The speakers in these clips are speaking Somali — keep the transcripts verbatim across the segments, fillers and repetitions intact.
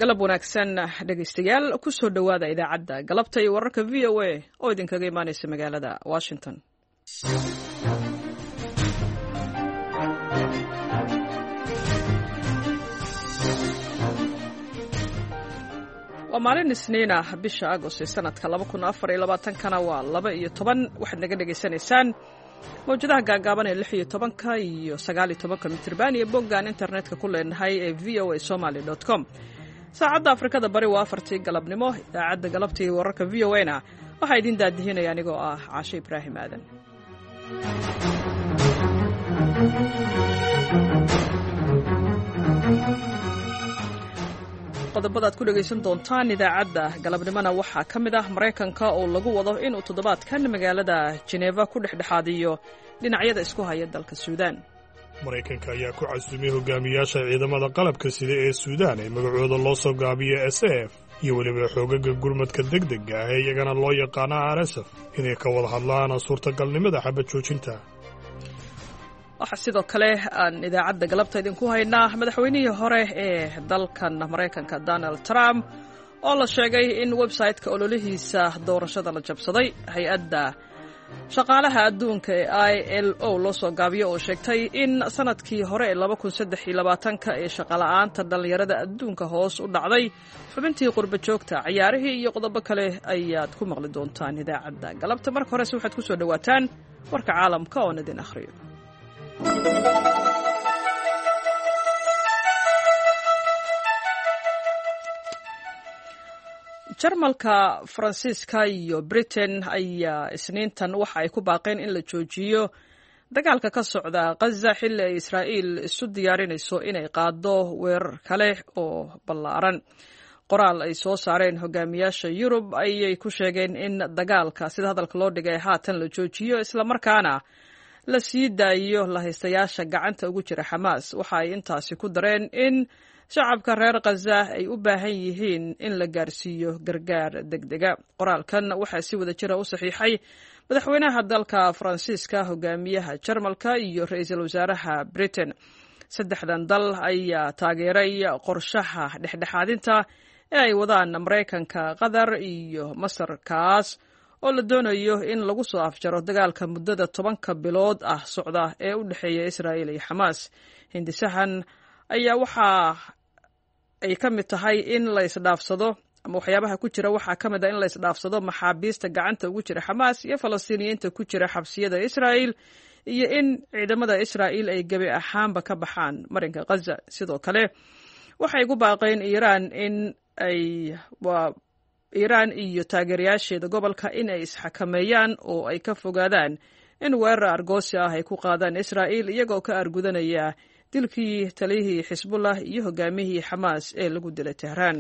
galab wanaagsan dhegaystayaal ku soo dhowaada idaacadda galabta iyo wararka v o a oo idinkaga imaanaysa magaalada Washington. waa maalin isniin ah bisha Agost sanadka laba kun afar iyo labaatan kana waa laba iyo toban waxaad naga dhageysanaysaan mawjadaha gaagaaban ee lix iyo tobanka iyo sagaal iyo tobanka mitirban iyo boggaan internetka ku leenahay ee v o a somali dot com. saacadda Afrikada bari waa afartii galabnimo. idaacadda galabta iyo wararka v o a-na waxaa idin daadihinaya anigoo ah Caashe Ibraahim Aadan. qodobada aad ku dhegaysan doontaan idaacadda galabnimona waxaa ka mid ah Maraykanka oo lagu wado inuu toddobaadkan magaalada Geneva ku dhexdhexaadiyo dhinacyada isku haya dalka Suudaan. Maraykanka ayaa ku casuumay hogaamiyaasha ciidamada qalabka sida ee Suudaan ee magacooda loo soo gaabiyo S A F iyo weliba xoogaga gurmadka degdega ah ee iyagana loo yaqaano R S F inay ka wada hadlaan suurtagalnimada xabad joojinta. waxaa sidoo kale aan idaacadda galabta idinku haynaa madaxweynihii hore ee dalkan Maraykanka Donald Trump oo la sheegay in website-ka ololihiisa doorashada la jabsaday. hay-adda shaqaalaha adduunka ee I L O loo soo gaabiyo oo sheegtay in sanadkii hore ee laba kun saddex iyo labaatanka ee shaqala'aanta dhalinyarada adduunka hoos u dhacday. xubintii qurba joogta ciyaarihii iyo qodobo kale ayaad ku maqli doontaan idaacadda galabta. marka horese waxaad ku soo dhawaataan warka caalamka oo idin akhriyo. Jarmalka, Faransiiska iyo Britain ayaa isniintan waxa ay ku baaqeen in la joojiyo dagaalka ka socda Gaza xilli ay Israa'iil isu diyaarinayso inay qaado weerar kale oo ballaaran. qoraal ay soo saareen hogaamiyaasha Yurub ayay ku sheegeen in dagaalka sida hadalka loo dhigay haatan la joojiyo isla markaana la sii daayo lahaystayaasha gacanta ugu jira Xamaas. waxa ay intaasi ku dareen in shacabka reer Gaza ay u baahan yihiin in la gaarsiiyo gargaar degdega. qoraalkan waxaa si wada jira u saxiixay madaxweynaha dalka Faransiiska, hogaamiyaha Jarmalka iyo ra'iisul wasaaraha Britain. saddexdan dal ayaa taageeray qorshaha dhexdhexaadinta ee ay wadaan Maraykanka, Qatar iyo Masar, kaas oo la doonayo in lagu soo afjaro dagaalka muddada tobanka bilood ah socda ee u dhexeeya Israa'iil iyo Xamaas. hindisahan ayaa waxa ay ka mid tahay in la isdhaafsado ama waxyaabaha ku jira waxaa ka mid ah in la isdhaafsado maxaabiista gacanta ugu jira Xamaas iyo Falastiiniyiinta ku jira xabsiyada Israa'iil iyo in ciidamada Israa'iil ay gabi ahaanba ka baxaan marinka Gaza. sidoo kale waxay ku baaqeen Iiraan in ay waa Iiraan iyo taageerayaasheeda gobolka in ay isxakameeyaan oo ay ka fogaadaan in weerar argoosi ah ay ku qaadaan Israa'iil iyagoo ka argudanaya dilkii taliyihii Xisbullah iyo hogaamiyihii Xamaas ee lagu dilay Tehraan.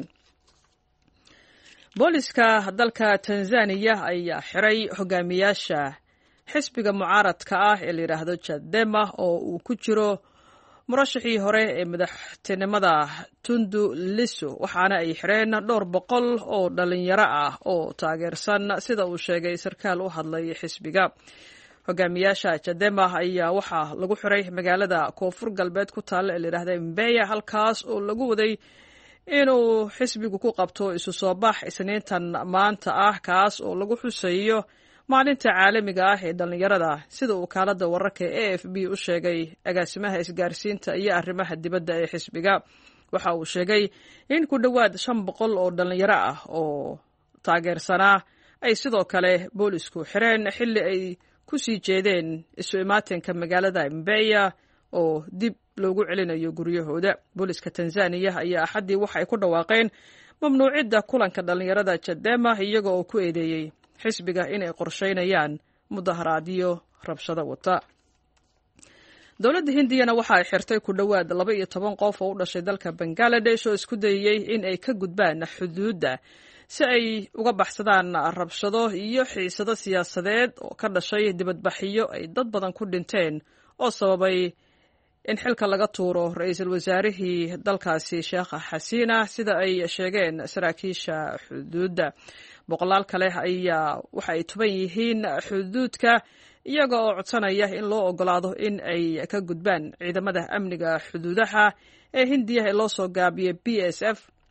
booliska dalka Tanzania ayaa xiray hogaamiyaasha xisbiga mucaaradka ah ee la yiraahdo Chadema oo uu ku jiro murashixii hore ee madaxtinimada Tundu Lissu, waxaana ay xireen dhowr boqol oo dhalinyaro ah oo taageersan sida uu sheegay sarkaal u hadlay xisbiga. hogaamiyaasha Chadema ayaa waxaa lagu xiray magaalada koonfur galbeed ku taalla ee la yiraahdo Mbeya, halkaas oo lagu waday inuu xisbigu ku qabto isu soo bax isniintan maanta ah, kaas oo lagu xusayo maalinta caalamiga ah ee dhalinyarada, sida uu kaalada wararka A F B u sheegay agaasimaha isgaarsiinta iyo arrimaha dibadda ee xisbiga. waxa uu sheegay in ku dhowaad shan boqol oo dhalinyaro ah oo taageersanaa ay sidoo kale boolisku xireen xilli ay ku sii jeedeen isu imaatinka magaalada Mbeya oo dib loogu celinayo guryahooda. booliska Tanzania ayaa axadii waxa ay ku dhawaaqeen mamnuucidda kulanka dhalinyarada Chadema iyaga oo ku eedeeyay xisbiga inay qorsheynayaan mudaharaadyo rabshado wata. dowladda Hindiyana waxa ay xirtay ku dhowaad laba iyo toban qof oo u dhashay dalka Bangladesh oo isku dayay in ay ka gudbaan xuduudda si ay uga baxsadaan rabshado iyo xiisado siyaasadeed oo ka dhashay dibadbaxyo ay dad badan ku dhinteen oo sababay in xilka laga tuuro ra'iisul wasaarihii dalkaasi Sheekh Xasiina, sida ay sheegeen saraakiisha xuduudda. boqolaal kale ayaa waxa ay tuban yihiin xuduudka iyaga oo codsanaya in loo ogolaado in ay ka gudbaan ciidamada amniga xuduudaha ee Hindiya ee loo soo gaabiyay B S F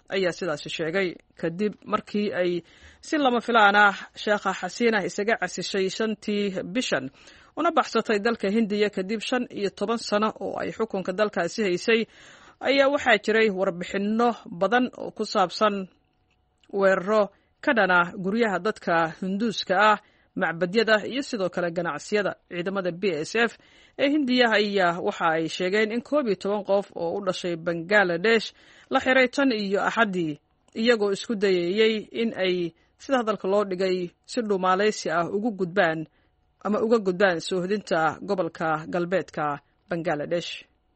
ayaa sidaasi sheegay kadib markii ay si lama filaan ah sheekha xasiina isaga casishay shantii bishan una baxsatay dalka hindiya kadib shan iyo toban sano oo ay xukunka dalkaasi haysay ayaa waxaa jiray warbixinno badan oo ku saabsan weeraro ka dhana guryaha dadka hinduuska ah macbadyada iyo sidoo kale ganacsiyada. ciidamada b s f ee hindiya ayaa waxa ay sheegeen in koob iyo toban qof oo u dhashay bangaladesh la xiray tan iyo axaddii iyagoo isku dayayey in ay sida hadalka loo dhigay si dhuumaalaysi ah ugu gudbaan ama uga gudbaan soohodinta gobolka galbeedka bangaladesh.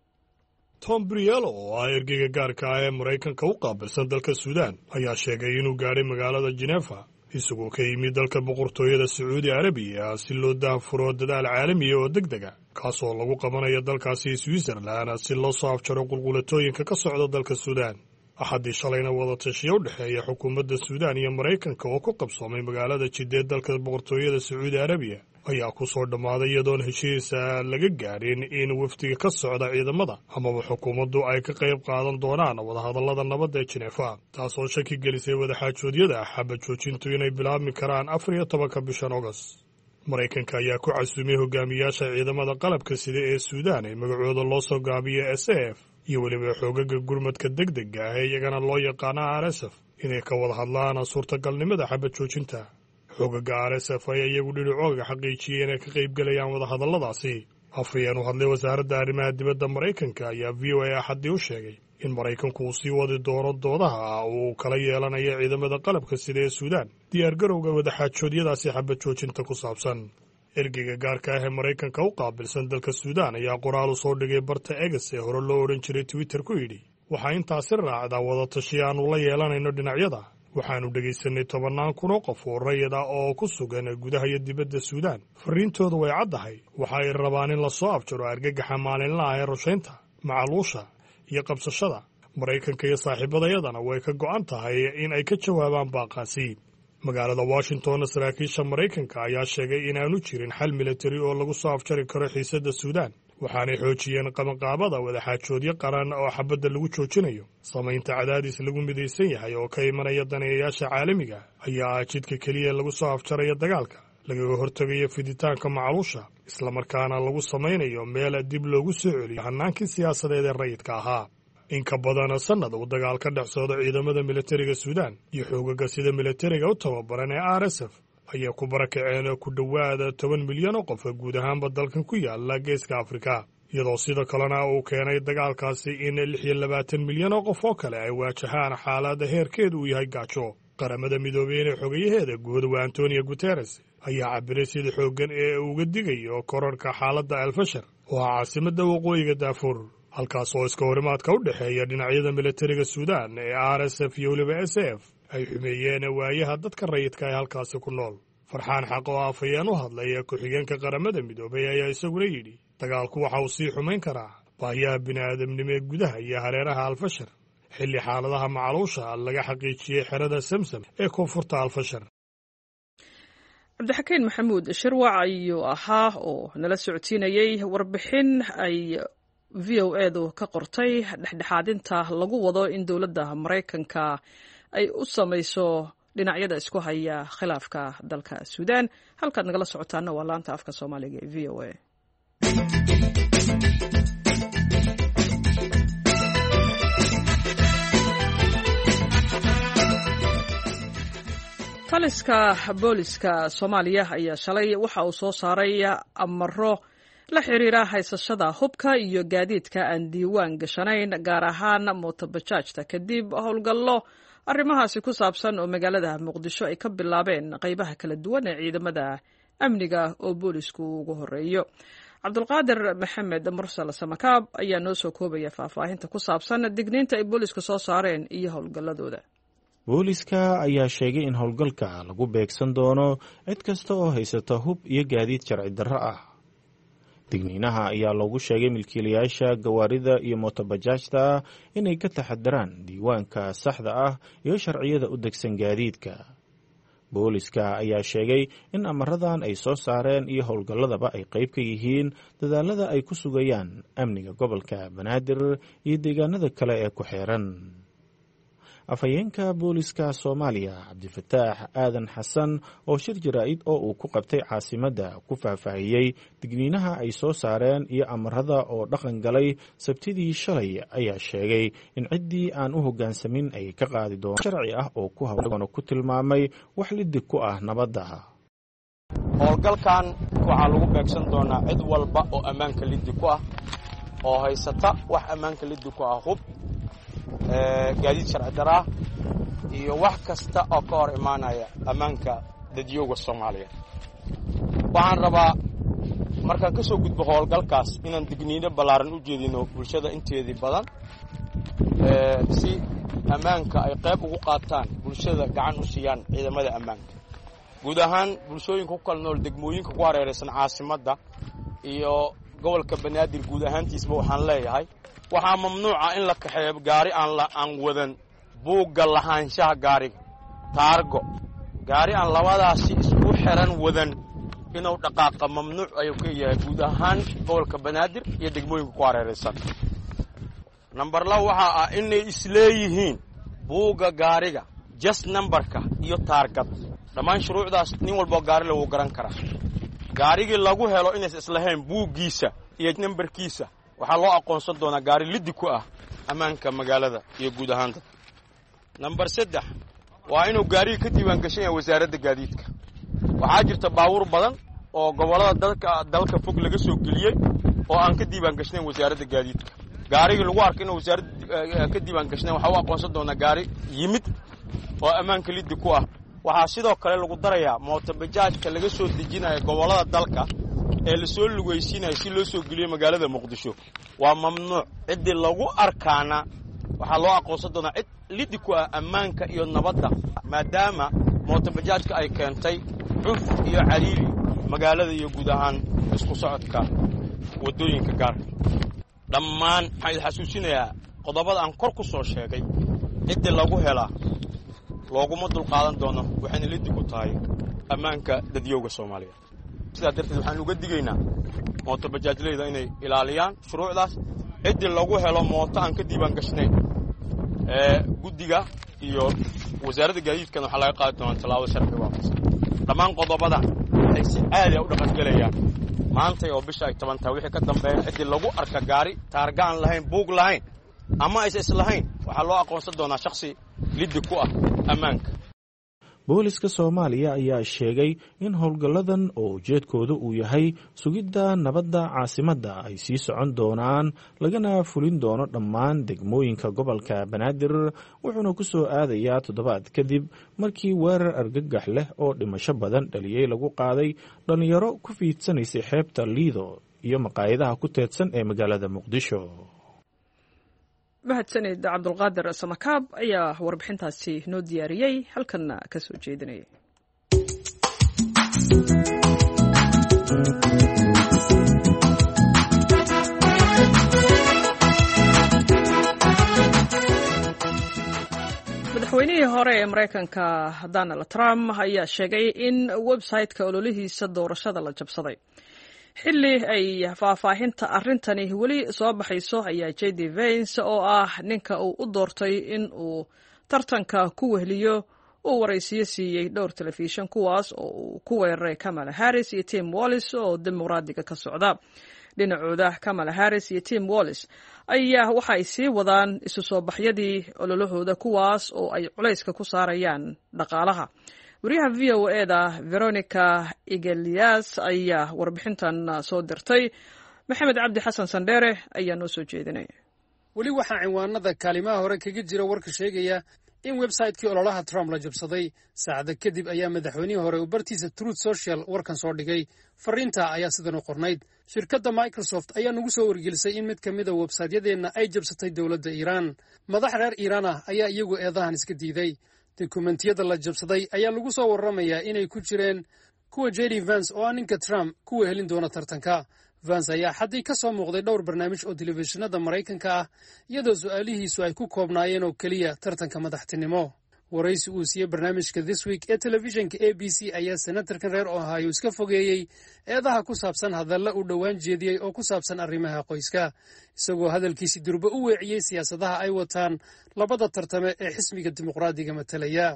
tom briello oo ah ergeyga gaarka ah ee maraykanka u qaabilsan dalka suudaan ayaa sheegay inuu gaadhay magaalada jenefa isagoo ka yimid dalka boqortooyada sacuudi arabiya si loo daahfuro dadaal caalamiya oo deg dega kaasoo lagu qabanayo dalkaasi switzerland si loo soo afjaro qulqulatooyinka ka socda dalka suudaan. axaddii shalayna wadatashiya u dhexeeya xukuumadda suudaan iyo maraykanka oo ku qabsoomay magaalada jiddeed dalka boqortooyada sacuudi arabiya ayaa ku soo dhammaaday iyadoon heshiisa laga gaadhin in wafdiga ka socda ciidamada amaba xukuumaddu ay ka qayb qaadan doonaan wadahadallada nabadda ee jenefa, taasoo shaki gelisay wadaxaajoodyada xabad joojintu inay bilaabmi karaan afar iyo tobanka bishan ogost. maraykanka ayaa ku casuumay hogaamiyaasha ciidamada qalabka sida ee suudaan ee magacooda loo soo gaabiyo s f iyo weliba xoogaga gurmadka deg dega ah ee iyagana loo yaqaano r s f inay ka wada hadlaan suurtagalnimada xabad joojinta. xoogaga r s f ayaa iyagu dhinacooga xaqiijiyey inay ka qaybgelayaan wadahadalladaasi. afhayeen u hadlay wasaaradda arrimaha dibadda maraykanka ayaa v o a axaddii u sheegay in maraykanku uu sii wadi doono doodaha uu kala yeelanayo ciidamada qalabka sida ee suudaan diyaargarowga wadaxaajoodyadaasi xabad joojinta ku saabsan. ergeyga gaarka ah ee maraykanka u qaabilsan dalka suudaan ayaa qoraal u soo dhigay barta eges ee hore loo odhan jiray twitter ku yidhi waxaa intaasi raacdaa wadatashi aannu la yeelanayno dhinacyada. waxaannu dhegaysanay tobannaan kun oo qof oo rayid ah oo ku sugan gudaha iyo dibadda suudaan. farriintoodu way caddahay. waxa ay rabaan in la soo afjaro argagaxa maalinlaah ee rushaynta, macaluusha iyo qabsashada. maraykanka iyo saaxiibadayadana way ka go'an tahay in ay ka jawaabaan baaqaasi. magaalada washingtonna saraakiisha maraykanka ayaa sheegay inaanu jirin xal militari oo lagu soo afjari karo xiisadda suudaan, waxaanay xoojiyeen qabanqaabada wadaxaajoodyo qaran oo xabadda lagu joojinayo. samaynta cadaadis lagu midaysan yahay oo ka imanaya daneeyayaasha caalamiga ayaa ah jidka keliya lagu soo afjarayo dagaalka, lagaga hortegayo fiditaanka macaluusha, islamarkaana lagu samaynayo meel dib loogu soo celiyo hannaankii siyaasadeed ee rayidka ahaa. in ka badan sannad uu dagaal ka dhex socdo ciidamada militariga suudaan iyo xoogaga sida militariga u tababaran ee r s f ayaa ku barakaceen ku dhowaada toban milyan oo qof guud ahaanba dalkan ku yaala geeska afrika, iyadoo sidoo kalena uu keenay dagaalkaasi in lix iyo labaatan milyan oo qof oo kale ay waajahaan xaaladda heerkeedu uu yahay gaajo. qaramada midoobey ee xogayaheeda guud waa antonio guteres ayaa cabiray sida xooggan ee uga digayo korarka xaaladda alfashar oo ah caasimadda waqooyiga daafuur, halkaas oo iska horimaadka u dhexeeya dhinacyada militariga suudaan ee r s f iyo weliba s f ay xumeeyeen waayaha dadka rayidka ee halkaasi ku nool. farxaan xaq oo afhayeen u hadlay ku-xigeenka qaramada midoobey ayaa isaguna yidhi dagaalku waxa uu sii xumayn karaa baahiyaha bini'aadamnimo ee gudaha iyo hareeraha alfashar xilli xaaladaha macaluusha laga xaqiijiyey xerada samsam ee koonfurta alfashar. cabdixakiin maxamuud shirwac ayuu ahaa oo nala socodsiinayey warbixin ay v o edu ka qortay dhexdhexaadinta lagu wado in dowladda maraykanka ay u samayso dhinacyada isku haya khilaafka dalka suudaan. halkaad nagala socotaana waa laanta afka soomaaliga ee v o a. taliska booliska soomaaliya ayaa shalay waxa uu soo saaray amaro la xiriira haysashada hubka iyo gaadiidka aan diiwaan gashanayn, gaar ahaan mootobajaajta, kadib howlgallo arrimahaasi ku saabsan oo magaalada muqdisho ay ka bilaabeen qaybaha kala duwan ee ciidamada amniga oo boolisku ugu horeeyo. cabdulqaadir maxamed mursal samakaab ayaa noo soo koobaya faahfaahinta ku saabsan digniinta ay boolisku soo saareen iyo howlgalladooda. booliska ayaa sheegay in howlgalka lagu beegsan doono cid kasta oo haysata hub iyo gaadiid sharci darro ah. digniinaha ayaa loogu sheegay milkiilayaasha gawaarida iyo mootobajaajta inay ka taxadaraan diiwaanka saxda ah iyo sharciyada u degsan gaadiidka. booliska ayaa sheegay in amaradan ay soo saareen iyo howlgalladaba ay qayb ka yihiin dadaalada ay ku sugayaan amniga gobolka banaadir iyo deegaanada kale ee ku xeeran. afhayeenka booliska soomaaliya cabdifataax aadan xasan oo shir jaraa'id oo uu ku qabtay caasimadda ku faahfaahiyey digniinaha ay soo saareen iyo amarada oo dhaqan galay sabtidii shalay ayaa sheegay in ciddii aan u hoggaansamin ay ka qaadi doonto sharci ah oo ku hawlgano ku tilmaamay wax liddig ku ah nabadda. howlgalkan waxaa lagu beegsan doonaa cid walba oo ammaanka liddig ku ah oo haysata wax ammaanka liddig ku ah hub gaadiid sharci daraa iyo wax kasta oo ka hor imaanaya ammaanka dadyoga Soomaaliya. waxaan rabaa markaan ka soo gudbo howlgalkaas inaan digniino ballaaran u jeedino bulshada inteedii badan si ammaanka ay qayb ugu qaataan bulshada gacan u siiyaan ciidamada ammaanka. guud ahaan bulshooyinka ku kala nool degmooyinka ku hareeraysan caasimadda iyo gobolka Banaadir guud ahaantiisba waxaan leeyahay waxaa mamnuuca in la kaxeeyo gaari aan la aan wadan buugga lahaanshaha gaariga taargo gaari aan labadaasi isku xiran wadan inuu dhaqaaqa mamnuuc ayuu ka yahay guud ahaan gobolka Banaadir iyo degmooyinka ku hareeraysan. number laba waxa ah inay isleeyihiin buugga gaariga just numberka iyo taargad dhammaan shuruucdaas nin walba gaari lagu garan karaa. gaarigii lagu helo inays islahayn buuggiisa iyo numberkiisa waxaa loo aqoonsan doonaa gaari liddi ku ah ammaanka magaalada iyo guud ahaan dadka. number saddex waa inuu gaariga ka diiwaan gashan yahay wasaaradda gaadiidka. waxaa jirta baabuur badan oo gobolada dalka dalka fog laga soo geliyay oo aan ka diiwaan gashnayn wasaaradda gaadiidka. gaarigii lagu arko inuu wasaaradda ka diiwaan gashnayn waxaa u aqoonsan doonaa gaari yimid oo ammaanka liddi ku ah. waxaa sidoo kale lagu darayaa mootobajaajka laga soo dejinayo gobolada dalka ee la soo lugaysiinayo si loo soo geliyo magaalada Muqdisho waa mamnuuc. ciddii lagu arkaana waxaa loo aqoonsan doonaa cid liddi ku ah ammaanka iyo nabadda maadaama mootobajaajka ay keentay cuf iyo cariiri magaalada iyo guud ahaan isku socodka wadooyinka gaarka. dhammaan waxaan xasuusinayaa qodobada aan kor ku soo sheegay ciddii lagu helaa looguma dulqaadan doono waxayna liddi ku tahay ammaanka dadyoga Soomaaliya. sidaa darteed waxaan uga digaynaa mootobajaajleyda inay ilaaliyaan shuruucdaas. ciddii lagu helo mooto aan ka diiwaan gashnayn ee guddiga iyo wasaaradda gaadiidkana waxaa laga qaadi doonaa tallaabo sharci waafaqsan. dhammaan qodobada waxay si caadi ah u dhaqangelayaan maanta oo bisha ay toban tahay wixii ka dambeeya ciddii lagu arka gaari taarga aan lahayn buug lahayn ama aysan islahayn waxaa loo aqoonsan doonaa shakhsi liddi ku ah ammaanka. booliska Soomaaliya ayaa sheegay in howlgalladan oo ujeedkoodu uu yahay sugidda nabadda caasimadda ay sii socon doonaan lagana fulin doono dhammaan degmooyinka gobolka Banaadir wuxuuna ku soo aadayaa toddobaad kadib markii weerar argagax leh oo dhimasho badan dhaliyay lagu qaaday dhalinyaro ku fiidsanaysay xeebta Liido iyo maqaayadaha ku teedsan ee magaalada Muqdisho. mahadsanid cabdulqaadir samakaab ayaa warbixintaasi noo diyaariyey halkanna ka soo jeedinaya. madaxweynihii hore ee Mareykanka Donald Trump ayaa sheegay in website-ka ololihiisa doorashada la jabsaday. xilli ay faahfaahinta arrintani weli soo baxayso ayaa J D Vance oo ah ninka uu u doortay in uu tartanka ku wehliyo uu waraysiyo siiyey dhowr telefishan kuwaas oo uu ku weeraray Kamala Harris iyo Tim Walz oo dimuqraadiga ka socda. dhinacooda Kamala Harris iyo Tim Walz ayaa waxa ay sii wadaan isu soo baxyadii ololahooda kuwaas oo ay culayska ku saarayaan dhaqaalaha. wariyaha V O A da Veronica Iglesias ayaa warbixintan soo dirtay. Maxamed Cabdi Xasan Sandheere ayaa noo soo jeedinay. weli waxaa cinwaanada kaalimaha hore kaga jira warka sheegaya in website-kii ololaha Trump la jabsaday. saacada kadib ayaa madaxweynihii hore uu bartiisa Truth Social warkan soo dhigay. fariinta ayaa sidan u qornayd: shirkadda Microsoft ayaa nagu soo wargelisay in mid ka mid ah website-yadeena ay jabsatay dowladda Iiraan. madax reer Iiraan ah ayaa iyagu eedahan iska diiday. dokumentiyada la jabsaday ayaa lagu soo warramayaa inay ku jireen kuwa J D Vance oo ah ninka Trump kuwa helin doona tartanka. Vance ayaa xaddii ka soo muuqday dhowr barnaamij oo telefishinada Maraykanka ah iyadoo su'aalihiisu ay ku koobnaayeen oo keliya tartanka madaxtinimo. waraysi uu siiyey barnaamijka This Week ee telefishinka A B C ayaa senatarkan reer Ohio iska fogeeyey eedaha ku saabsan hadalla uu dhowaan jeediyey oo ku saabsan arrimaha qoyska, isagoo hadalkiisi durba u weeciyey siyaasadaha ay wataan labada tartame ee xisbiga dimuqraadiga matalaya.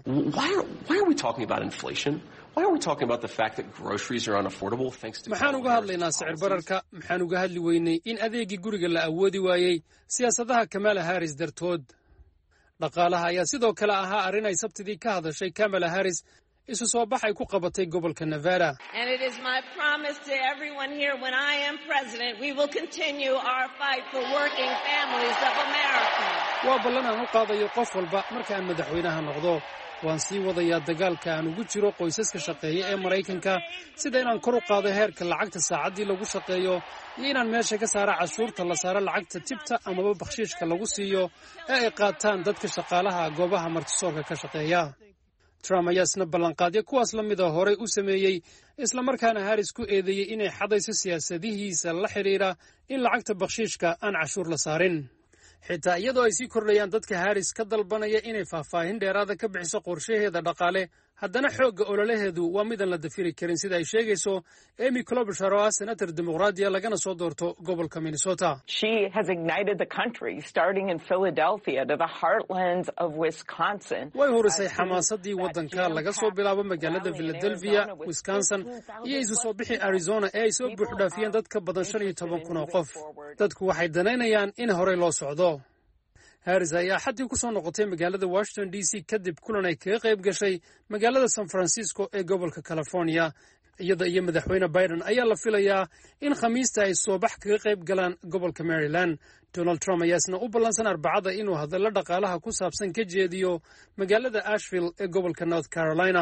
Maxaan uga hadlaynaa sicir bararka? Maxaan uga hadli weynay in adeegii guriga la awoodi waayey siyaasadaha Kamala Harris dartood? dhaqaalaha ayaa sidoo kale ahaa arrin ay sabtidii ka hadashay Kamala Harris isu soo bax ay ku qabatay gobolka Nevada. And it is my promise to everyone here when I am president we will continue our fight for working families of America. Waa ballan aan u qaadayo qof walba marka aan madaxweynaha noqdo. Waan sii wadayaa dagaalka aan ugu jiro qoysaska shaqeeya ee Mareykanka sida inaan kor u qaado heerka lacagta saacadii lagu shaqeeyo iyo inaan meesha ka saaro cashuurta la saaro lacagta tibta amaba bakhshiishka lagu siiyo ee ay qaataan dadka shaqaalaha goobaha martisoorka ka shaqeeya. Trump ayaa isna ballanqaadyo kuwaas la mid ah horey u sameeyey isla markaana Harris ku eedeeyey inay xadayso siyaasadihiisa la xiriira in lacagta bakhshiishka aan cashuur la saarin. xitaa iyadoo ay sii kordhayaan dadka Harris ka dalbanaya inay faahfaahin dheeraada ka bixiso qorshaheeda dhaqaale, haddana xoogga ololaheedu waa midaan la dafiri karin sida ay sheegayso Amy Klobuchar oo ah senator dimuqraadiya lagana soo doorto gobolka Minnesota. She has ignited the country starting in Philadelphia to the heartlands of Wisconsin. Way horisay xamaasadii waddanka laga soo bilaabo magaalada Philadelphia, Wisconsin iyo isu soo bixi Arizona ee ay soo buux dhaafiyeen dad ka badan shan iyo toban kun oo qof. Dadku waxay danaynayaan in horey loo socdo. Harris ayaa xadii ku soo noqotay magaalada Washington D C kadib kulan ay kaga qayb gashay magaalada San Francisco ee gobolka California. Iyada iyo madaxweyne Biden ayaa la filayaa in Khamiista ay soo bax kaga qayb galaan gobolka Maryland. Donald Trump ayaa isna u ballansan Arbacada inuu hadallo dhaqaalaha ku saabsan ka jeediyo magaalada Asheville ee gobolka North Carolina.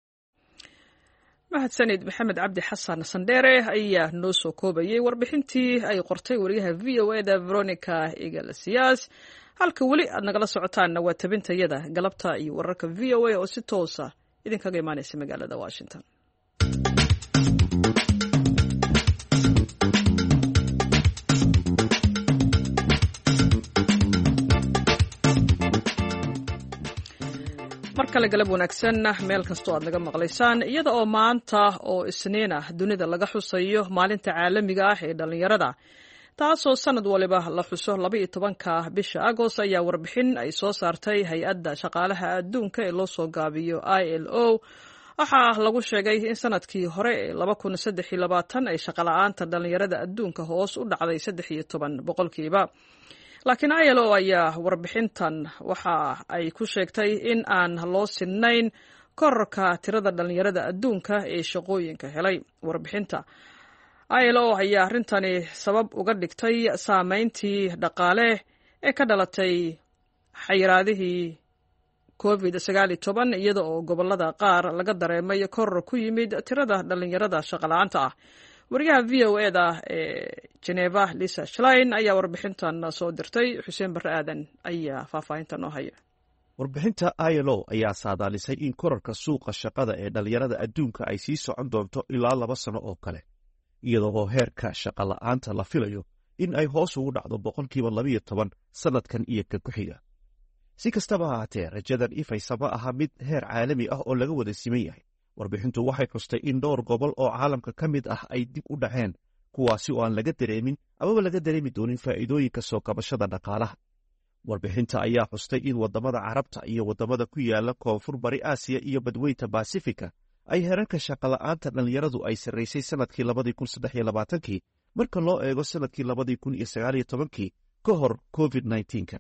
mahadsanid maxamed cabdi xasan sandheere ayaa noo soo koobayay warbixintii ay qortay wariyaha V O A da Veronica Iglesias. halka weli aad nagala socotaanna waa tabintayada galabta iyo wararka V O A oo si toosa idinkaga imaanaysa magaalada Washington. markale galab wanaagsan meel kastoo aad naga maqlaysaan iyada oo maanta oo isniin ah dunida laga xusayo maalinta caalamiga ah ee dhalinyarada taasoo sanad waliba la xuso laba iyo tobanka bisha Agost ayaa warbixin ay soo saartay hay-adda shaqaalaha adduunka ee loo soo gaabiyo I L O waxaa lagu sheegay in sanadkii hore ee laba kun saddex iyo labaatan ay shaqo la'aanta dhalinyarada adduunka hoos u dhacday saddex iyo toban boqolkiiba. laakiin I L O ayaa warbixintan waxa ay ku sheegtay in aan loo sinnayn kororka tirada dhalinyarada adduunka ee shaqooyinka helay. warbixinta I L O ayaa arrintani sabab uga dhigtay saameyntii dhaqaale ee ka dhalatay xayiraadihii covid sagaal iyo toban iyada oo gobolada qaar laga dareemay koror ku yimid tirada dhalinyarada shaqo la'aanta ah. wariyaha V O A da ee Geneva Lisa Schlein ayaa warbixintan soo dirtay. Xuseen Barre Aadan ayaa faahfaahinta noo haya. warbixinta I L O ayaa saadaalisay in kororka suuqa shaqada ee dhalinyarada adduunka ay sii socon doonto ilaa laba sano oo kale, iyadoo heerka shaqo la'aanta la filayo in ay hoos ugu dhacdo boqolkiiba laba iyo toban sanadkan iyo ka ku xiga. si kastaba ha ahaatee rajadan ifaysa ma aha mid heer caalami ah oo laga wada siman yahay. warbixintu waxay xustay in dhowr gobol oo caalamka ka mid ah ay dib u dhaceen, kuwaasi oo aan laga dareemin amaba laga dareemi doonin faa'iidooyinka soo kabashada dhaqaalaha. warbixinta ayaa xustay in waddamada carabta iyo waddamada ku yaala koonfur bari aasiya iyo badweynta basifika ay heerarka shaqola'aanta dhalinyaradu ay sarraysay sanadkii labadii kun saddex iyo labaatankii marka loo eego sanadkii labadii kun iyo sagaal iyo tobankii ka hor covid nneteen-ka.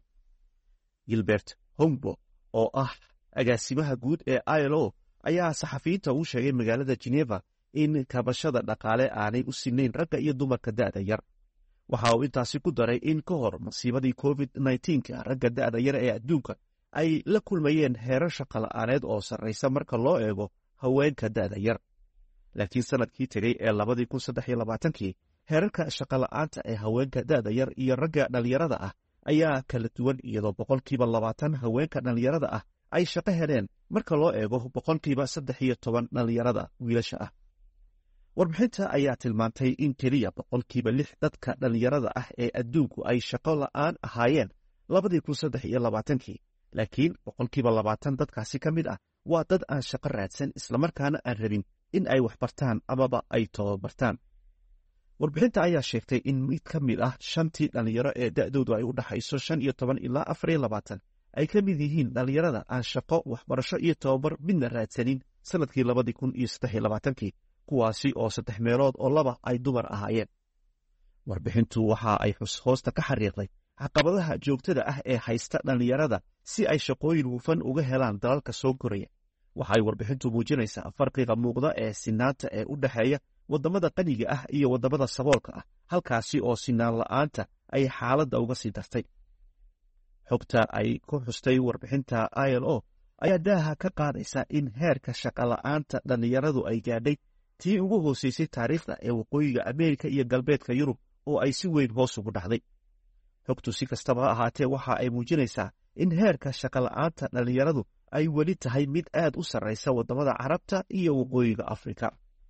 gilbert hongbo oo ah agaasimaha guud ee I L O ayaa saxafiyiinta uu sheegay magaalada Geneva in kabashada dhaqaale aanay u sinayn ragga iyo dumarka da'da yar. waxa uu intaasi ku daray in ka hor masiibadii covid nneteen-ka ragga da'da yar ee adduunka ay la kulmayeen heerar shaqo la'aaneed oo sarraysa marka loo eego haweenka da'da yar. laakiin sanadkii tegey ee labadii kun saddex iyo labaatankii heerarka shaqo la'aanta ee haweenka da'da yar iyo ragga dhalinyarada ah ayaa kala duwan, iyadoo boqolkiiba labaatan haweenka dhalinyarada ah ay shaqo heleen marka loo eego boqolkiiba saddex iyo toban dhalinyarada wiilasha ah. warbixinta ayaa tilmaantay in keliya boqolkiiba lix dadka dhalinyarada ah ee adduunku ay shaqo la'aan ahaayeen labadii kun saddex iyo labaatankii, laakiin boqolkiiba labaatan dadkaasi ka mid ah waa dad aan shaqo raadsan islamarkaana aan rabin in ay wax bartaan amaba ay tababartaan. warbixinta ayaa sheegtay in mid ka mid ah shantii dhallinyaro ee da'doodu ay u dhaxayso shan iyo toban ilaa afar iyo labaatan ay ka mid yihiin dhallinyarada aan shaqo waxbarasho iyo tababar midna raadsanin sanadkii labadii kun iyo saddex iyo labaatankii kuwaasi oo saddex meelood oo laba ay dumar ahaayeen. warbixintu waxa ay hoosta ka xariiqday caqabadaha joogtada ah ee haysta dhallinyarada si ay shaqooyin hufan uga helaan dalalka soo koraya. waxay warbixintu muujinaysaa farqiga muuqda ee sinaanta ee u dhexeeya waddamada qaniga ah iyo waddamada saboolka ah, halkaasi oo sinaan la'aanta ay xaaladda uga sii dartay. xogta ay ku xustay warbixinta I L O ayaa daaha ka qaadaysa in heerka shaqola'aanta dhallinyaradu ay gaadhay tii ugu hoosaysay taariikhda ee waqooyiga Ameerika iyo galbeedka Yurub oo ay si weyn hoos ugu dhacday. xogtu si kastaba ha ahaatee waxa ay muujinaysaa in heerka shaqola'aanta dhallinyaradu ay weli tahay mid aad u sarraysa waddamada Carabta iyo waqooyiga Afrika.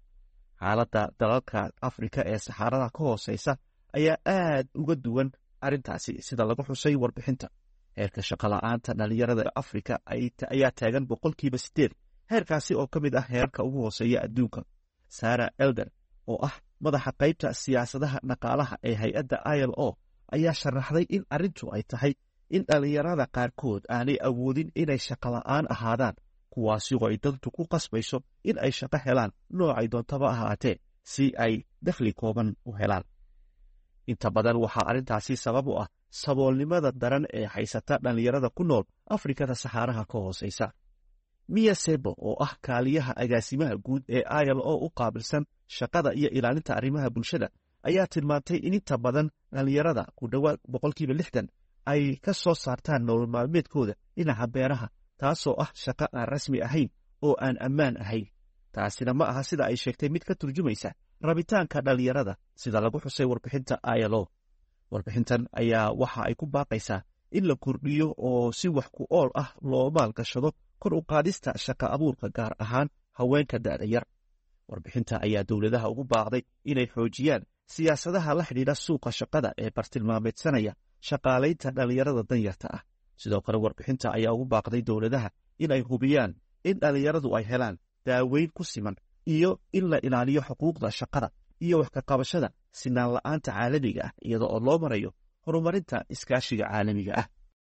xaaladda dalalka Afrika ee saxaarada ka hoosaysa ayaa aad uga duwan arrintaasi sida lagu xusay warbixinta. heerka shaqola'aanta dhallinyarada Afrika ayaa taagan boqolkiiba sideed, heerkaasi oo ka mid ah heerarka ugu hooseeya adduunka. Sarah Elder oo ah madaxa qaybta siyaasadaha dhaqaalaha ee hay-adda I L O ayaa sharaxday in arrintu ay tahay in dhallinyarada qaarkood aanay awoodin inay shaqola'aan ahaadaan, kuwaasi oo ay dantu ku qasbayso in ay shaqo helaan noocay doontaba ahaatee si ay dakhli kooban u helaan. inta badan waxaa arrintaasi sabab u ah saboolnimada daran ee haysata dhallinyarada ku nool Afrikada saxaaraha ka hoosaysa. Mia Sebo oo ah kaaliyaha agaasimaha guud ee I L O u qaabilsan shaqada iyo ilaalinta arrimaha bulshada ayaa tilmaantay in inta badan dhallinyarada ku dhowaad boqolkiiba lixdan ay ka soo saartaan nolol maalmeedkooda dhinaca beeraha, taasoo ah shaqo aan rasmi ahayn oo aan ammaan ahayn. taasina ma aha sida ay sheegtay mid ka turjumaysa rabitaanka dhallinyarada sida lagu xusay warbixinta I L O. warbixintan ayaa waxa ay ku baaqaysaa in la kordhiyo oo si wax ku ool ah loo maalgashado kor u qaadista shaqo abuurka gaar ahaan haweenka da'da yar. warbixinta ayaa dowladaha ugu baaqday inay xoojiyaan siyaasadaha la xidhiidha suuqa shaqada ee bartilmaameedsanaya shaqaalaynta dhallinyarada danyarta ah. sidoo kale warbixinta ayaa ugu baaqday dowladaha inay hubiyaan in dhallinyaradu ay helaan daaweyn ku siman iyo in la ilaaliyo xuquuqda shaqada iyo wax ka qabashada sinaan la'aanta caalamiga ah iyada oo loo marayo horumarinta iskaashiga caalamiga ah.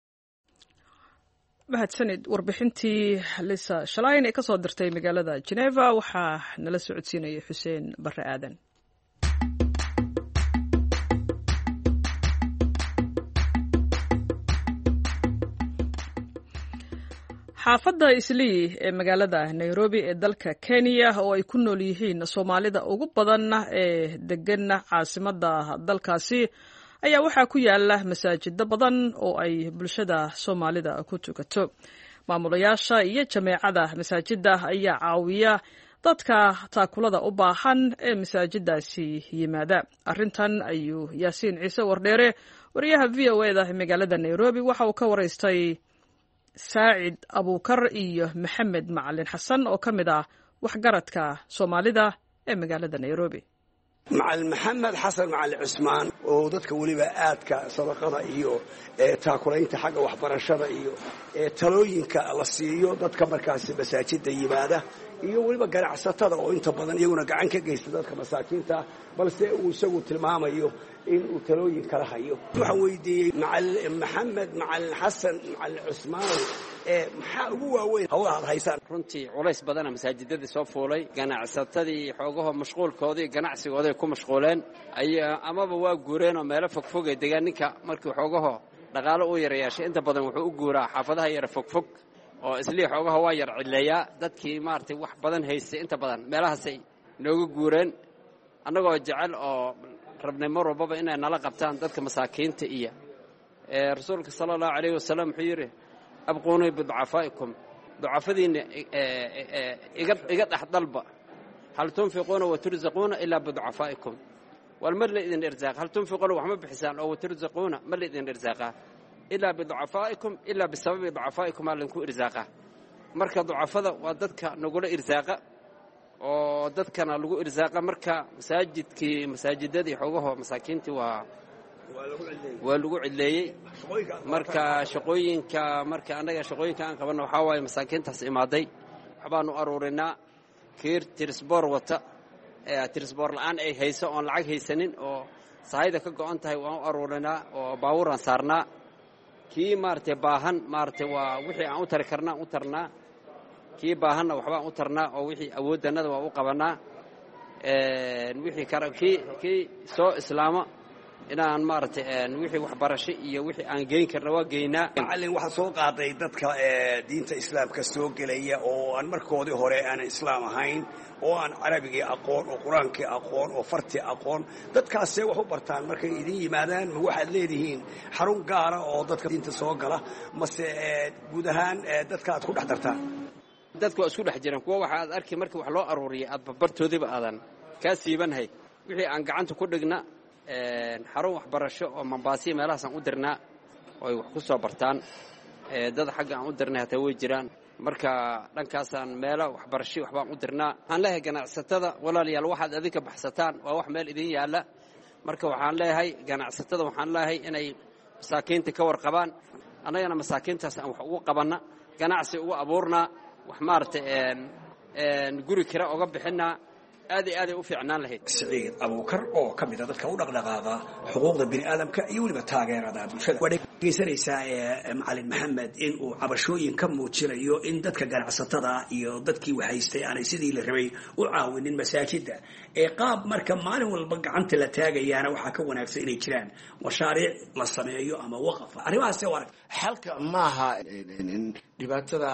mahadsanid warbixintii Lisa Schlein ee ka soo dirtay magaalada Geneva. waxaa nala socodsiinayay Xuseen Barre Aadan. xaafadda Islii ee magaalada Nairobi ee dalka Kenya oo ay ku nool yihiin Soomaalida ugu badan ee degan caasimadda dalkaasi ayaa waxaa ku yaala masaajidda badan oo ay bulshada Soomaalida ku tukato. maamulayaasha iyo jameecada masaajidda ayaa caawiya dadka taakulada u baahan ee masaajiddaasi yimaada. arrintan ayuu Yaasiin Ciise Wardheere wariyaha V O A da magaalada Nairobi waxa uu ka waraystay Saacid Abuukar iyo Maxamed Macalin Xasan oo ka mid ah waxgaradka Soomaalida ee magaalada Nairobi. macalin maxamed xasan macalin cusmaan oo dadka weliba aadka sadaqada iyo taakulaynta xagga waxbarashada iyo talooyinka la siiyo dadka markaasi masaajidda yimaada iyo weliba ganacsatada oo inta badan iyaguna gacan ka geysta dadka masaakiinta balse uu isagu tilmaamayo in uu talooyin kala hayo. waxaan weydiiyey macalin maxamed macalin xasan macalin cusmaan ee maxaa ugu waaweyn hawlaha aad haysaan? runtii culays badana masaajidadii soo fuulay, ganacsatadii xoogaho mashquulkoodii ganacsigooday ku mashquuleen ayaa amaba waa guureen oo meelo fogfog ee degaan ninka markii xoogaho dhaqaalo u yarayaashay inta badan wuxuu u guuraa xaafadaha yara fogfog oo Islii xoogaho waa yar cileeyaa. dadkii maartay wax badan haystay inta badan meelahaasay nooga guureen annagoo jecel oo rabnay mar walbaba inay nala qabtaan dadka masaakiinta iyo rasuulka sallallahu alayhi wasallam wuxuu yiri abquuni biducafaa'ikum, ducafadiina iga dhex dalba. hal tunfiquuna waturzaquuna ilaa biducafaa'ikum, wal mar la idin irsaaqa. hal tunfiquuna wax ma bixisaan oo waturzaquuna ma la idin irsaaqa ilaa biducafaa'ikum ilaa bisababi ducafaa'ikum aa laydinku irsaaqa. marka ducafada waa dadka nagula irsaaqa oo dadkana lagu irsaaqa. marka masaajidkii masaajidadii xoogaho masaakiintii waa waa lagu cidleeyey marka shaqooyinka marka annaga shaqooyinka aan qabanno waxaa waaye masaakiintaas imaaday waxbaanu aruurinaa kiir tirisboor wata tirisboor la'aan ay hayso oon lacag haysanin oo sahayda ka go'an tahay waan u aruurinaa oo baabuuraan saarnaa kii maaragtay baahan maaragtay waa wixii aan u tari karnaa u tarnaa kii baahanna waxbaan u tarnaa oo wixii awooddannada waa u qabannaa wixii kara kii kii soo islaama inaan maaragtay wixii waxbarasho iyo wixii aan geyn karna waa geynaa. macallin waxaad soo qaaday dadka diinta islaamka soo gelaya oo aan markoodii hore aanan islaam ahayn oo aan carabigii aqoon oo qur-aankii aqoon oo fartii aqoon dadkaasee wax u bartaan markay idin yimaadaan ma waxaad leedihiin xarun gaara oo dadka diinta soo gala mase guud ahaan dadka aad ku dhex dartaan? dadku waa isku dhex jiraan kuwa waxaad arki markii wax loo aruuriyay aad barbartoodiiba aadan kaa siibanhay wixii aan gacanta ku dhigna xarun waxbarasho oo mambaasiya meelahaasaan u dirnaa oo ay wax ku soo bartaan dad xagga aan u dirnay hataa way jiraan marka dhankaasaan meelo waxbarasho waxbaan u dirnaa. waxaan leeyahay ganacsatada walaalayaal waxaad adinka baxsataan waa wax meel idin yaalla marka waxaan leeyahay ganacsatada waxaan leeyahay inay masaakiinta ka warqabaan annagana masaakiintaas aan wax ugu qabanna ganacsi ugu abuurnaa wax maaragtay guri kira oga bixinaa aad iyo aaday u fiicnaan lahayd. Siciid Abuukar oo ka mid ah dadka u dhaqdhaqaaqa xuquuqda bini'aadamka iyo weliba taageerada bulshada waa dhegeysanaysaa macallin maxamed in uu cabashooyin ka muujinayo in dadka ganacsatada iyo dadkii wahaystay aanay sidii la rabay u caawinin masaajidda ee qaab marka maalin walba gacanta la taagayaana waxaa ka wanaagsan inay jiraan mashaariic la sameeyo ama waqaf arrimahaasee u arag xalka maaha dhibaatada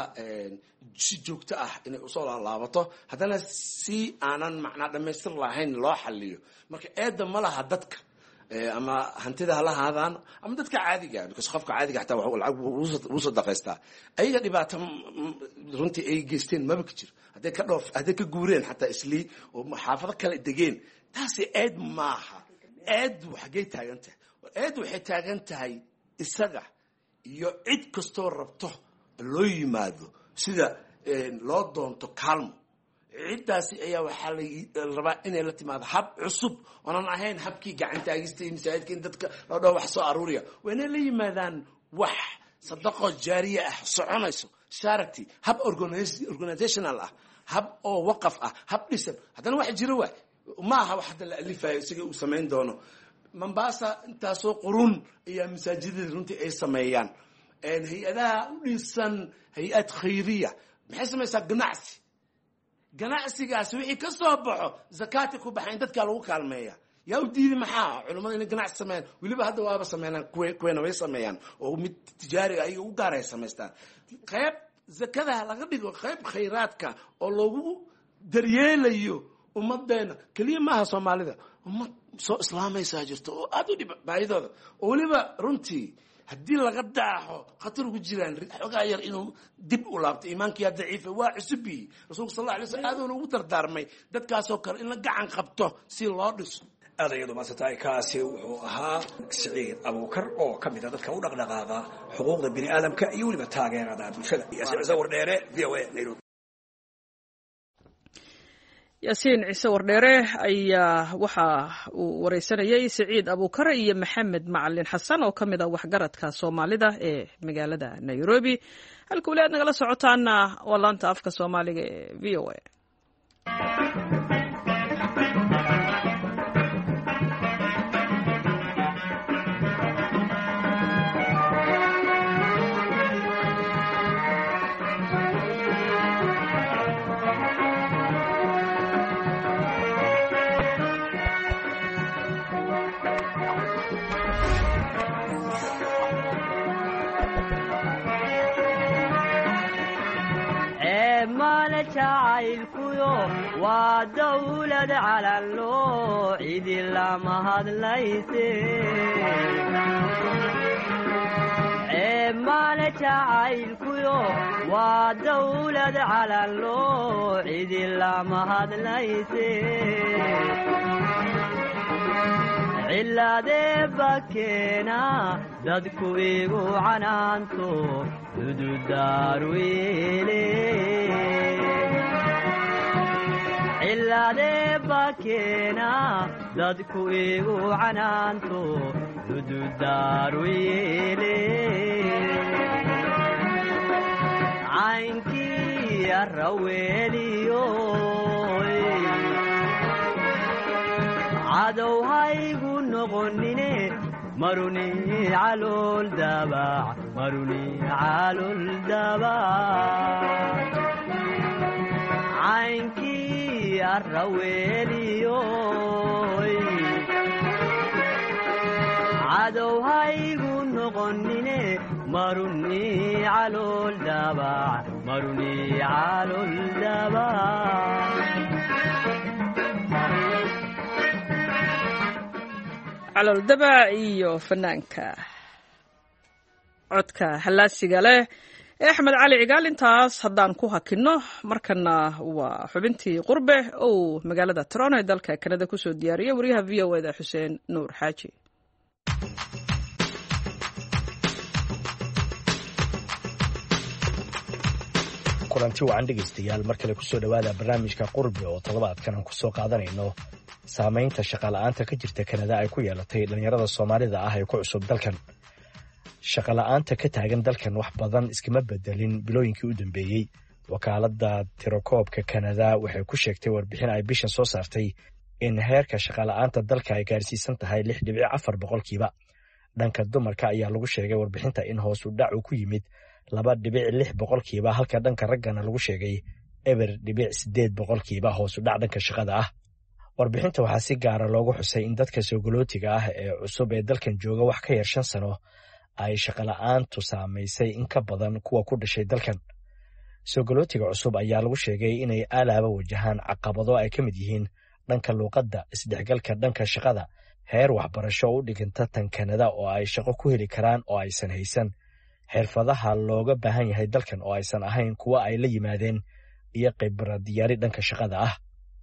si joogto ah inay usoo laalaabato haddana si aanan macnaa dhammaystir lahayn loo xaliyo marka eedda ma laha dadka ama hantida hala haadaan ama dadka caadiga because qofka caadiga xataa lacag uu sadaqaystaa ayaga dhibaato runtii ay geysteen maba ka jiro hadday ka dhoof hadday ka guureen xataa islii oo xaafado kale degeen taasi eed maaha eeddu xaggay taagan tahay eeddu waxay taagan tahay isaga iyo cid kastoo rabto loo yimaado sida loo doonto kaalmo ciddaasi ayaa waxaa la rabaa inay la timaado hab cusub oonan ahayn habkii gacantaagista iyo masaajidka in dadka loo dhaho wax soo aruuriya waa inay la yimaadaan wax sadaqo jaariya ah soconayso charity hab organizational ah hab oo waqaf ah hab dhisan haddana wax jiro waay ma aha wax hadda la alifayo isaga uu samayn doono. Mombasa intaasoo qurun ayaa masaajidada runtii ay sameeyaan hay-adaha u dhisan hay-ad khayriya maxay samaysaa ganacsi ganacsigaasi wixii ka soo baxo zakaati ku baxayn dadkaa lagu kaalmeeya yaa u diidi maxaa culimmada inay ganacsi sameeyaan weliba hadda waaba sameynaan kuweena way sameeyaan oo mid tijaariga ayaga u gaar ay samaystaan qayb zakadaha laga dhigo qayb khayraadka oo lagu daryeelayo ummadeena keliya maaha soomaalida ummad soo islaamaysaa jirto oo aad u dhib baahidooda oo weliba runtii haddii laga daaxo khatar ugu jiraan xogaa yar inuu dib u laabto iimaankiyaa daciifa waa cusubi rasuulka sal alla alay slam aaduuna ugu dardaarmay dadkaasoo kale in la gacan qabto si loo dhiso. aad ayadu maasatahay kaasi wuxuu ahaa Siciid Abuukar oo ka mid ah dadka u dhaqdhaqaaqa xuquuqda bini'aadamka iyo weliba taageerada bulshada. Ciise Wardheere V O A Nairobi. yaasiin ciise wardheere ayaa waxa uu wareysanayay Siciid Abuukar iyo Maxamed Macalin Xasan oo ka mid ah waxgaradka Soomaalida ee magaalada Nairobi. halka wali aad nagala socotaana waa laanta afka Soomaaliga ee V O A. jacaylkuyo waa dawlad calanloo cidi lama hadlayse ceebmaale jacaylkuyo waa dawlad calanloo cidi lama hadlayse cilaadee bakeena dadku igu canaanto dududaaruyeele cilaadee bakeena dadku igu canaanto dududaaru yeele caynkii arraweeliyo cadow haygu noqonine maruni calool dabac maruni calool dabac caynkii arraweeliyo cadow haygu noqonine maruni calool dabac maruni calool dabac calool dabac iyo fanaanka codka hallaasiga leh ee axmed cali cigaal intaas haddaan ku hakinno markana waa xubintii qurbe ou magaalada toronto ee dalka kanada kusoo diyaariyay wariyaha v o eda xuseen nuur xaaji kulanti wacan dhegaystayaal mar kale kusoo dhowaada barnaamijka qurbe oo toddobaadkan aan kusoo qaadanayno saamaynta shaqola'aanta ka jirta kanada ay ku yeelatay dhallinyarada soomaalida ah ee ku cusub dalkan shaqola'aanta ka taagan dalkan wax badan iskama bedelin bilooyinkii u dambeeyey wakaaladda tirakoobka kanada waxay ku sheegtay warbixin ay bishan soo saartay in heerka shaqola'aanta dalka ay gaarsiisan tahay lix dhibic afar boqolkiiba dhanka dumarka ayaa lagu sheegay warbixinta in hoos u dhac uu ku yimid laba dhibic lix boqolkiiba halka dhanka raggana lagu sheegay eber dhibic siddeed boqolkiiba hoos u dhac dhanka shaqada ah warbixinta waxaa si gaara loogu xusay in dadka soogolootiga ah ee cusub ee dalkan jooga wax ka yar shan sano ay shaqola'aantu saamaysay in ka badan kuwa ku dhashay dalkan soogolootiga cusub ayaa lagu sheegay inay alaaba wajahaan caqabado ay ka mid yihiin dhanka luuqadda isdhexgalka dhanka shaqada heer waxbarasho u dhiganta tan kanada oo ay shaqo ku heli karaan oo aysan haysan xirfadaha looga baahan yahay dalkan oo aysan ahayn kuwa ay la yimaadeen iyo khibrad diyaari dhanka shaqada ah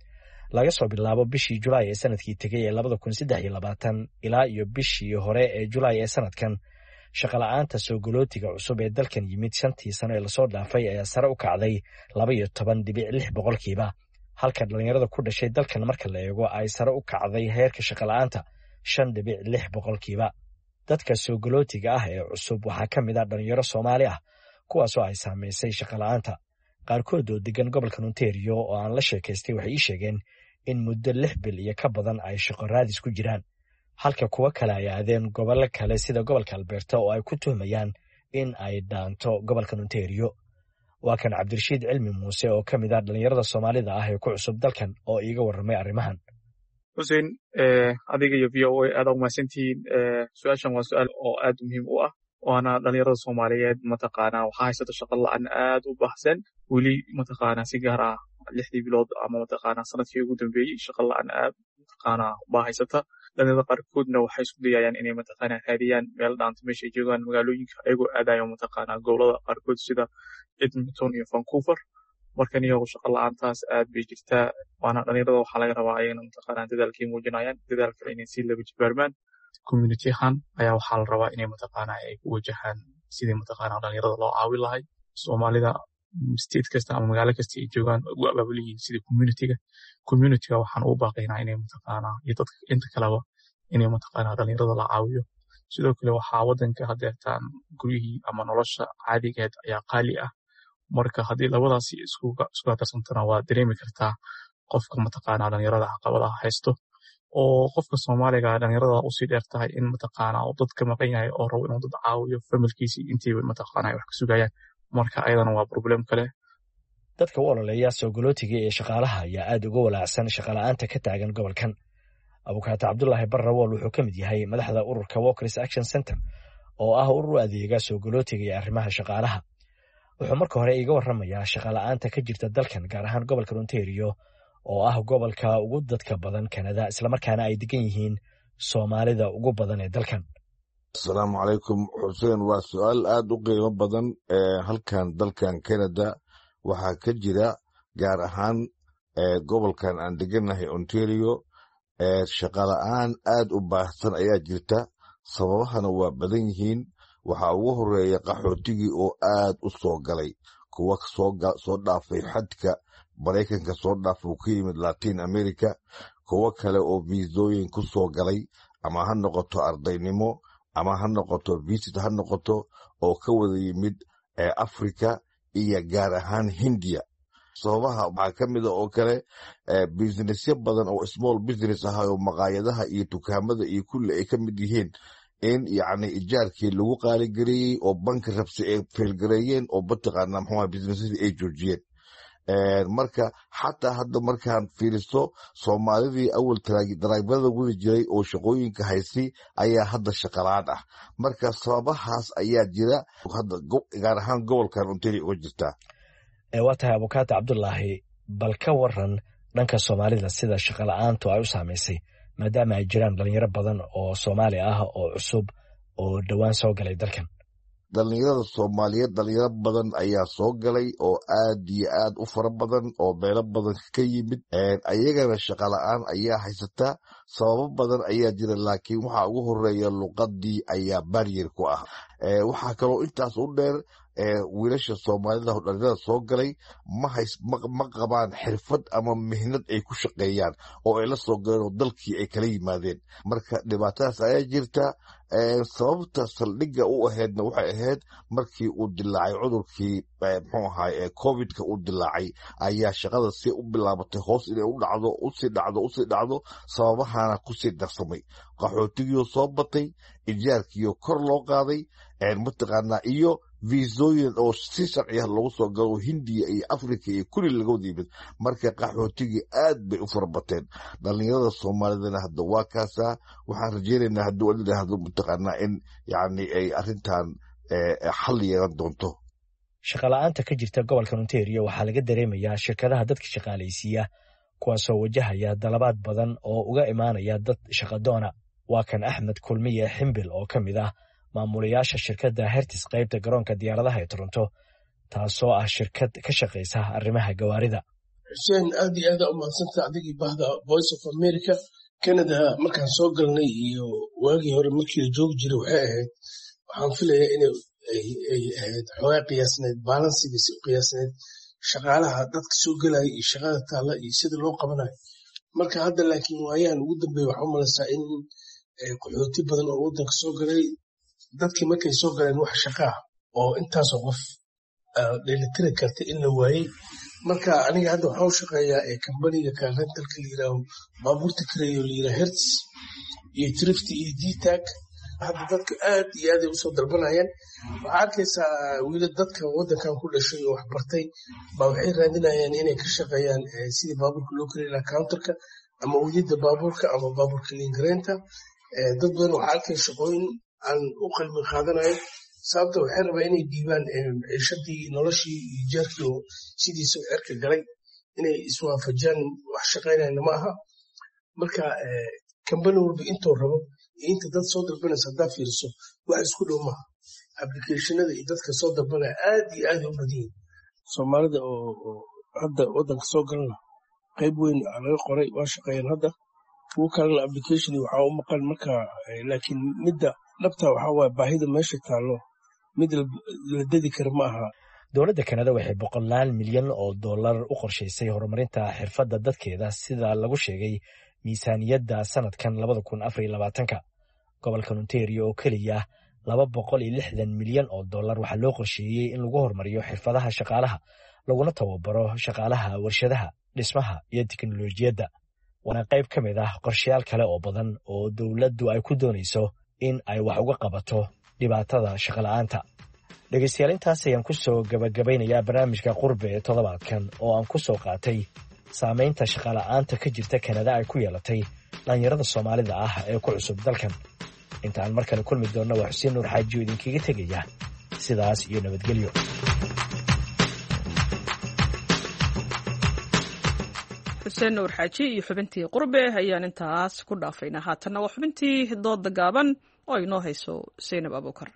laga soo bilaabo bishii julaay ee sanadkii tegey ee labada kun saddex iyo labaatan ilaa iyo bishii hore ee julaay ee sanadkan shaqola'aanta soogolootiga cusub ee dalkan yimid shantii sano ee lasoo dhaafay ayaa sare u kacday laba iyo toban dhibic lix boqolkiiba halka dhallinyarada ku dhashay dalkan marka la eego ay sare u kacday heerka shaqola'aanta shan dhibic lix boqolkiiba dadka soogolootiga ah ee cusub waxaa ka mid ah dhallinyaro soomaali ah kuwaasoo ay saamaysay shaqola'aanta qaarkood oo degan gobolka ontario oo aan la sheekaystay waxay ii sheegeen in muddo lix bil iyo ka badan ay shaqo raadis ku jiraan halka kuwo kale ay aadeen gobollo kale sida gobolka alberta oo ay ku tuhmayaan in ay dhaanto gobolka ontario waa kan cabdirashiid cilmi muuse oo ka mid ah dhallinyarada soomaalida ah ee ku cusub dalkan oo iiga warramay arrimahan xuseen adiga iyo v o a aad umahadsantihiin su-aashan waa su-aal oo aad muhiim u ah waana dhallinyarada soomaaliyeed mataqaanaa waxaa haysata shaqo la-aan aad u baahsan weli mataqaanaa si gaar ah lixdii bilood ama mataqaanaa sanadkii ugu dambeeyey shaqo la-aan aad mataqaanaa baa haysata dhallinyarada qaarkoodna waxay isku dayayaan inay mataqaanaa raadiyaan meel dhaanta meeshay joogaan magaalooyinka ayagoo aadayo mataqaanaa gobolada qaarkood sida edmonton iyo vancouver markan iyagu shaqo la-aantaas aad bay jirtaa waana dhallinyarada waxaa laga rabaa ayagana mataqaanaa dadaalkay muujinayaan dadaal kale inay si laba jibaarmaan community ahaan ayaa waxaa la rabaa inay mataqaanaa ay ku wajahaan sidii mataqaanaa dhallinyarada loo caawin lahay soomaalida state kasta ama magaalo kasta ay joogaan ugu abaabul yihiin sidii communityga communityga waxaan u baaqaynaa inay mataqaanaa iyo dadka inta kaleba inay mataqaanaa dhallinyarada la caawiyo sidoo kale waxaa waddanka hadeertaan guryihii ama nolosha caadigeed ayaa qaali ah marka haddii labadaasi isku hadarsantana waa dareemi kartaa qofka mataqaanaa dhallinyarada caqabadaha haysto oo qofka soomaaliga dhallinyarada usii dheer tahay in mataqaanaa uu dad ka maqan yahay oo rabo inuu dad caawiyo familkiisii intiiba mataqaanaa wax ka sugayaan marka ayadana waa problem kale dadka u ololeeya soogolootiga ee shaqaalaha ayaa aad uga walaacsan shaqola'aanta ka taagan gobolkan abukaata cabdulaahi barrawool wuxuu ka mid yahay madaxda ururka walkers action center oo ah urur u adeega soogolootiga iyo arrimaha shaqaalaha wuxuu marka hore iiga warramayaa shaqola'aanta ka jirta dalkan gaar ahaan gobolka ontario oo ah gobolka ugu dadka badan kanada islamarkaana ay degan yihiin soomaalida ugu badan ee dalkan asalaamu calaykum xuseen waa su-aal aad u qiimo badan ee halkan dalkan kanada waxaa ka jira gaar ahaan gobolkan aan degannahay ontario shaqola'aan aad u baahsan ayaa jirta sababahana waa badan yihiin waxaa ugu horeeya qaxootigii oo aad u soo galay kuwa soo dhaafay xadka maraykanka soo dhaaf uu ka yimid latin america kuwo kale oo viisooyin ku soo galay ama ha noqoto ardaynimo ama ha noqoto visit ha noqoto oo ka wada yimid africa iyo gaar ahaan hindiya. sababaha waxaa ka mida oo kale businessyo badan oo small business ah oo maqaayadaha iyo dukaamada iyo kulli ay ka mid yihiin in yacni ijaarkii lagu qaaligareeyey oo banki rabsi ay feelgareeyeen oo mataqaanaa muxuu businessadii ay joojiyeen. marka xataa hadda markaan fiiristo soomaalidii awal daraybada wadi jiray oo shaqooyinka haysi ayaa hadda shaqalaan ah. marka sababahaas ayaa jira hadda gaar ahaan gobolkan Ontario uga jirta. waa tahay abukaata cabdulaahi, bal ka waran dhanka soomaalida sida shaqo la-aantu ay u saamaysay maadaama ay jiraan dhalinyaro badan oo soomaali ah oo cusub oo dhowaan soo galay dalkan. dhalinyarada soomaaliyeed dhalinyaro badan ayaa soo galay oo aad iyo aad u fara badan oo meelo badan ka yimid. ayagana shaqo la-aan ayaa haysata. sababo badan ayaa jira, laakiin waxaa ugu horeeya luqadii ayaa barrier ku ah. waxaa kaloo intaas u dheer wiilasha soomaalida oo dhalinyarada soo galay ma qabaan xirfad ama mihnad ay ku shaqeeyaan oo ay la soo galeen oo dalkii ay kala yimaadeen. marka dhibaatadaas ayaa jirta. sababta saldhigga u ahaydna waxay ahayd markii uu dilaacay cudurkii muxuu ahaay covidka uu dilaacay ayaa shaqada si u bilaabatay hoos inay u dhacdo usii dhacdo usii dhacdo sababahana kusii darsamay. qaxootigiioo soo batay, ijaarkiioo kor loo qaaday mataqaanaa iyo viisooyin oo si sharci ah loogu soo galo hindiya iyo africa iyo kulli laga wada yimid. marka qaxootigii aad bay u farabateen. dhalinyarada soomaalidana hadda waa kaasaa. waxaan rajeynaynaa hadduu adidhaahdo mataqaanaa in yani ay arrintan xal yeelan doonto. shaqa la-aanta ka jirta gobolka Ontario waxaa laga dareemayaa shirkadaha dadka shaqaalaysiiya kuwaasoo wajahaya dalabaad badan oo uga imaanaya dad shaqadoona. waa kan Axmed Kulmiye Ximbil oo ka mid ah maamulayaasha shirkadda Hertz qaybta garoonka diyaaradaha ee Toronto, taasoo ah shirkad ka shaqeysa arrimaha gawaarida. xuseen aad iyo aad u mahadsantahay adigii bahda Voice of America. Canada markaan soo galnay iyo waagii hore markii la joogi jiray waxay ahayd waxaan filayaa inay ay ahayd xoogaa qiyaasneed balansigiisi u qiyaasneed shaqaalaha dadka soo gelaya iyo shaqada taalla iyo sida loo qabanayo. marka hadda laakiin waayaan ugu dambeeya waxaa u malaysaa in qaxooti badan oo waddanka soo galay dadkii markay soo galeen wax shaqaa oo intaasoo qof dheelitiri karta in la waayey. marka aniga hadda waxaa u shaqeeyaa kambaniga rentalka la yiraaho baabuurta kareeyo la yiraha Hertz iyo Trift iyo D-Tag. hadda dadka aad iyo aad ay usoo dalbanayaan. waxaa arkaysaa wiila dadka waddankan ku dhashay oo waxbartay baa waxay raadinayaan inay ka shaqeeyaan sidii baabuurka loo kareyn lahaa counterka ama wadida baabuurka ama baabuurka liingareynta. dad badan waxaa arkaya shaqooyin aan u qalbi qaadanayo sababta waxay rabaa inay diibaan ciishadii noloshii iyo jaarkii oo sidiisa cirka galay inay iswaafajiyaan. wax shaqaynayna ma aha. marka kambani walba intuu rabo iyo inta dad soo dalbanaysa haddaa fiiriso wax isku dhow maaha. applicationada iyo dadka soo dalbanaya aad iyo aad u badan yihiin. soomaalida oo hadda waddanka soo galana qayb weyn laga qoray waa shaqeeyaan hadda. kuwo kalena application waxaa u maqan. marka laakiin midda dhabta waxaa waaye baahida meesha taallo mid la dedi kara ma aha. dowladda Kanada waxay boqolaal milyan oo dollar u qorshaysay horumarinta xirfadda dadkeeda sida lagu sheegay miisaaniyadda sanadkan labada kun afar iyo labaatanka. gobolka Ontario oo keliya laba boqol iyo lixdan milyan oo dollar waxaa loo qorsheeyey in lagu horumariyo xirfadaha shaqaalaha laguna tababaro shaqaalaha warshadaha, dhismaha iyo tiknoolajiyadda. waana qayb ka mid ah qorshayaal kale oo badan oo dowladdu ay ku doonayso in ay wax uga qabato dhibaatada shaqo la-aanta. dhegaystayaal intaas ayaan ku soo gabagabaynayaa barnaamijka qurbe ee toddobaadkan oo aan ku soo qaatay saamaynta shaqo la-aanta ka jirta Kanada ay ku yeelatay dhalinyarada Soomaalida ah ee ku cusub dalkan. inta aan mar kale kulmi doonno waa Xuseen Nuur Xaaji oo idinkaga tegaya sidaas iyo nabadgelyo. xuseen nuur xaaji iyo xubintii qurbe ayaan intaas ku dhaafaynaa. haatanna waa xubintii dooda gaaban oo ay noo hayso Zaynab Abuukar.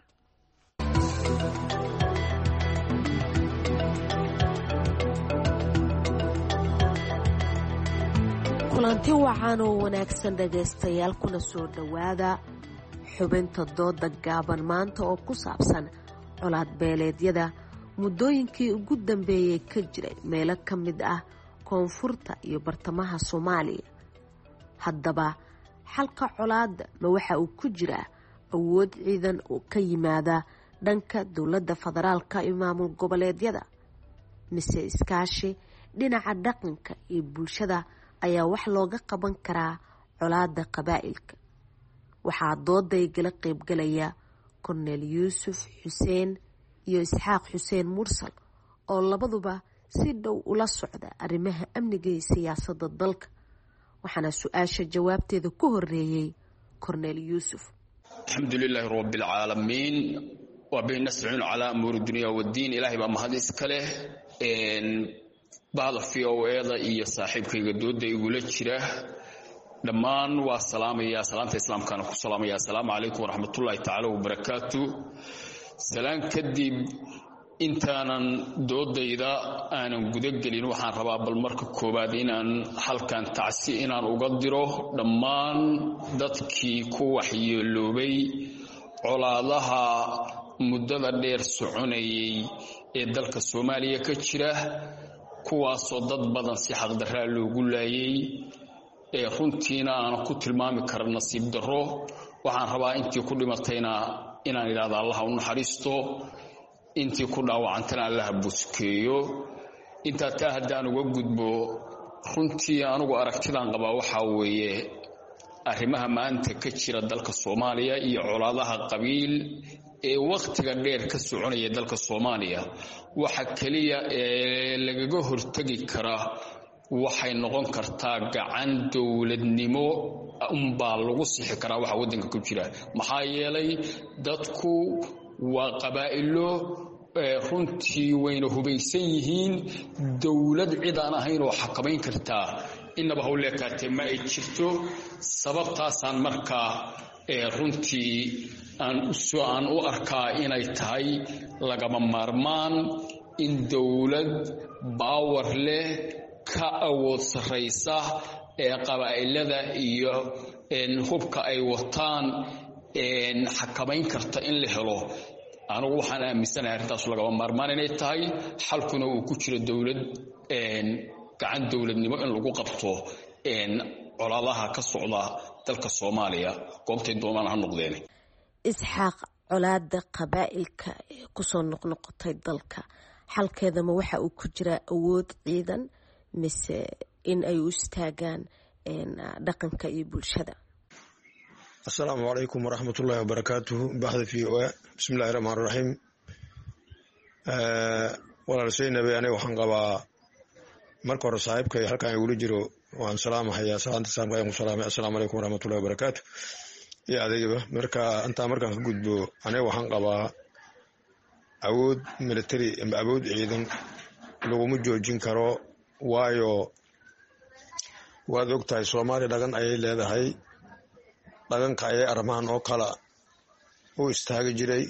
kulanti wacan oo wanaagsan dhegaystayaal kuna soo dhowaada xubinta dooda gaaban maanta oo ku saabsan colaad beeleedyada muddooyinkii ugu dambeeyey ka jiray meelo ka mid ah koonfurta iyo bartamaha Soomaaliya. haddaba xalka colaadda ma waxa uu ku jiraa awood ciidan oo ka yimaada dhanka dowladda federaalka iyo maamul goboleedyada mise iskaashi dhinaca dhaqanka iyo bulshada ayaa wax looga qaban karaa colaadda qabaa'ilka? waxaa dooday gala qaybgalaya korneel yuusuf xuseen iyo isxaaq xuseen mursal oo labaduba si dhow ula socda arrimaha amniga iyo siyaasadda dalka, waxaana su-aasha jawaabteeda ku horeeyey korneel yuusuf. alxamdulilaahi rabbilcaalamiin wabihi nastaciinu calaa umuuri dunya waddiin. ilaahay baa mahad iska leh. bahda v o eda iyo saaxiibkayga dooda igula jira dhammaan waa salaamaya, salaanta islaamkaana ku salaamaya. assalaamu calaykum waraxmatullaahi tacaala wabarakaatu. salaan kadib intaanan doodayda aanan gudagelin waxaan rabaa bal marka koowaad inaan halkan tacsi inaan uga diro dhammaan dadkii ku waxyeeloobay colaadaha muddada dheer soconayay ee dalka Soomaaliya ka jira, kuwaasoo dad badan si xaqdarraa loogu laayay ee runtiina aan ku tilmaami karo nasiib darro. waxaan rabaa intii ku dhimatayna inaan idhaahdo Allah u naxariisto, intii ku dhaawacantana Allah buskeeyo. intaa taa haddaan uga gudbo, runtii anugu aragtidaan qabaa waxaa weeye arrimaha maanta ka jira dalka Soomaaliya iyo colaadaha qabiil ee waqtiga dheer ka soconaya dalka Soomaaliya, waxa kaliya ee lagaga hortagi karaa waxay noqon kartaa gacan dowladnimo unbaa lagu sixi karaa waxa waddanka ku jira. maxaa yeelay dadku waa qabaa'ilo runtii wayna hubaysan yihiin, dowlad cid aan ahayn oo xakamayn kartaa inaba hawleekaatee ma ay jirto. sababtaasaan markaa runtii aan u arkaa inay tahay lagama maarmaan in dowlad baawar leh ka awood sarraysa ee qabaa'ilada iyo hubka ay wataan xakamayn karta in la helo. anigu waxaan aaminsanahay arrintaas lagama maarmaan inay tahay, xalkuna uu ku jiro dowlad gacan dowladnimo in lagu qabto colaadaha ka socda dalka Soomaaliya goobtay doonaan ha noqdeen. isxaaq, colaadda qabaa'ilka ee kusoo noqnoqotay dalka xalkeedama waxa uu ku jiraa awood ciidan mise in ay u istaagaan dhaqanka iyo bulshada? assalaamu calaykum waraxmatullaahi wabarakaatuhu. baxda v o a bismillahi raxmaan raxiim. walaal saynabe aniga waxaan qabaa marka hore saaxiibkay halkaan igula jiro waan salaamahayaa salaanta saamka ayaan ku salaamay. assalaamu calaykum waraxmatullahi wabarakaatu iyo adeegaba. marka intaa markaan ka gudbo, aniga waxaan qabaa awood military ama awood ciidan laguma joojin karo, waayo waad og tahay Soomaaliya dhaqan ayay leedahay. dhaqanka ayay arrimahan oo kala u istaagi jiray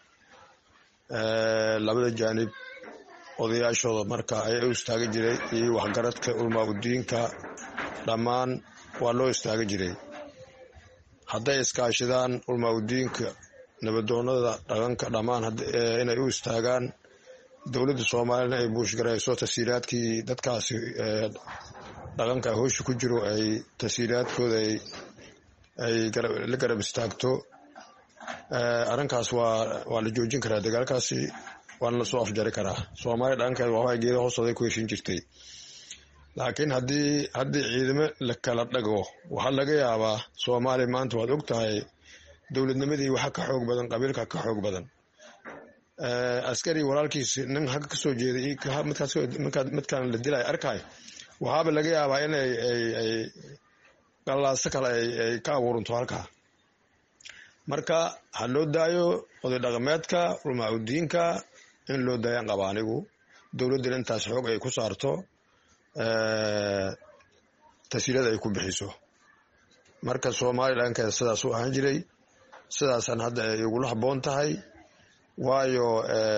labada jaanib odayaashooda marka ayay u istaagi jiray iyo waxgaradka ulmaa-udiinka dhammaan waa loo istaagi jiray. hadday iskaashidaan ulmaa-udiinka nabadoonada dhaqanka dhammaan inay u istaagaan, dowladda Soomaaliyana ay buushgarayso tasiiraadkii dadkaasi dhaqanka hoosha ku jiro ay tasiiraadkooda ay la garab istaagto, arrinkaas waa waa la joojin karaa. dagaalkaasi waana lasoo afjari karaa. Soomaaliya dhaqankeeda waxaa geeda hoostooda ku heshin jirtay, laakiin haddii haddii ciidamo la kala dhago waxaa laga yaabaa Soomaaliya maanta waad og tahay dowladnimadii waxa ka xoog badan qabiilka ka xoog badan. askari walaalkiisi nin xagga kasoo jeeday midkaan la dilay arkay waxaaba laga yaabaa in ay ay galaaso kale ay ka abuuranto halkaa. marka ha loo daayo oday dhaqameedka ulmaa-udiinka in loo daayaan qaba anigu, dowladdana intaas xoog ay ku saarto tasiirada ay ku bixiso. marka Soomaaliya dhankeeda sidaas u ahaan jiray, sidaasaan hadda ay igula habboon tahay, waayo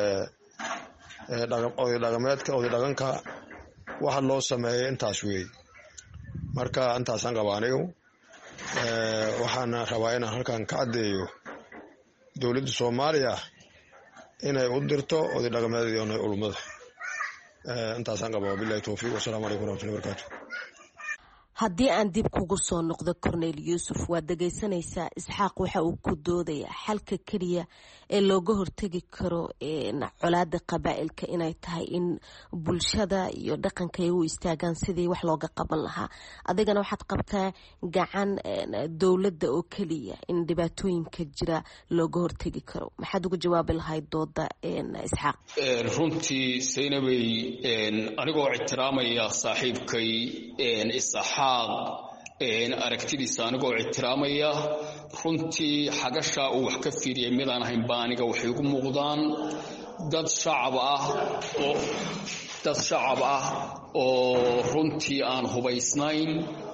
oday dhaqameedka oday dhaqanka waxa loo sameeyay intaas weey. marka intaasaan qaba anigu. waxaana rabaa inaan halkan ka caddeeyo dowladda Soomaaliya inay u dirto oday dhaqameedka iyo ulmada. intaasaan qaba. wabillahi tawfiiq. wassalaamu calaykum waraxmatullahi wabarakaatu. haddii aan dib kugu soo noqdo cornel yuusuf waad dhegaysanaysaa isxaaq waxa uu ku doodayaa xalka keliya ee looga hortegi karo colaada qabaa'ilka inay tahay in bulshada iyo dhaqanka ay u istaagaan sidii wax looga qaban lahaa adigana waxaad qabtaa gacan dowladda oo keliya in dhibaatooyinka jira looga hortegi karo maxaad uga jawaabi lahayd dooda isxaaq runtii saynabay anigoo ictiraamaya saaxiibkay isxaaq aragtidiisa anigoo ictiraamaya runtii xagasha uu wax ka fiiriyay midaan ahayn baa aniga waxay ugu muuqdaan dad shacab ah oo dad shacab ah oo runtii aan hubaysnayn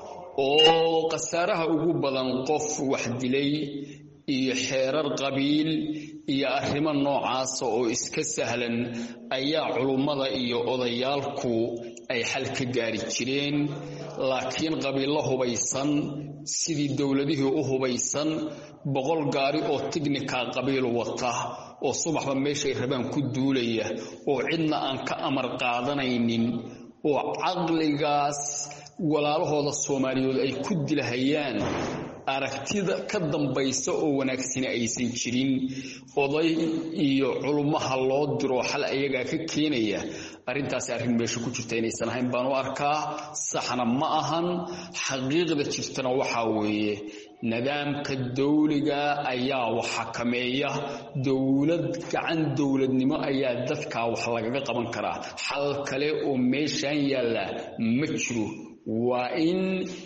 oo khasaaraha ugu badan qof wax dilay iyo xeerar qabiil iyo arrimo noocaasa oo iska sahlan ayaa culummada iyo odayaalku ay xal ka gaari jireen laakiin qabiillo hubaysan sidii dowladihii u hubaysan boqol gaari oo tignika qabiil wata oo subaxba meeshay rabaan ku duulaya oo cidna aan ka amar qaadanaynin oo caqligaas walaalahooda Soomaaliyeed ay ku dilahayaan aragtida ka dambaysa oo wanaagsan aysan jirin oday iyo culumaha loo diro xal ayaga ka keenaya arintaas arrin meesha ku jirta inaysan ahayn baan u arkaa saxna ma ahan xaqiiqda jirtana waxa weeye nidaamka dawliga ayaa wax xakameeya dawlad gacan dawladnimo ayaa dadka wax laga qaban karaa xal kale oo meeshan yaala ma jiro waa in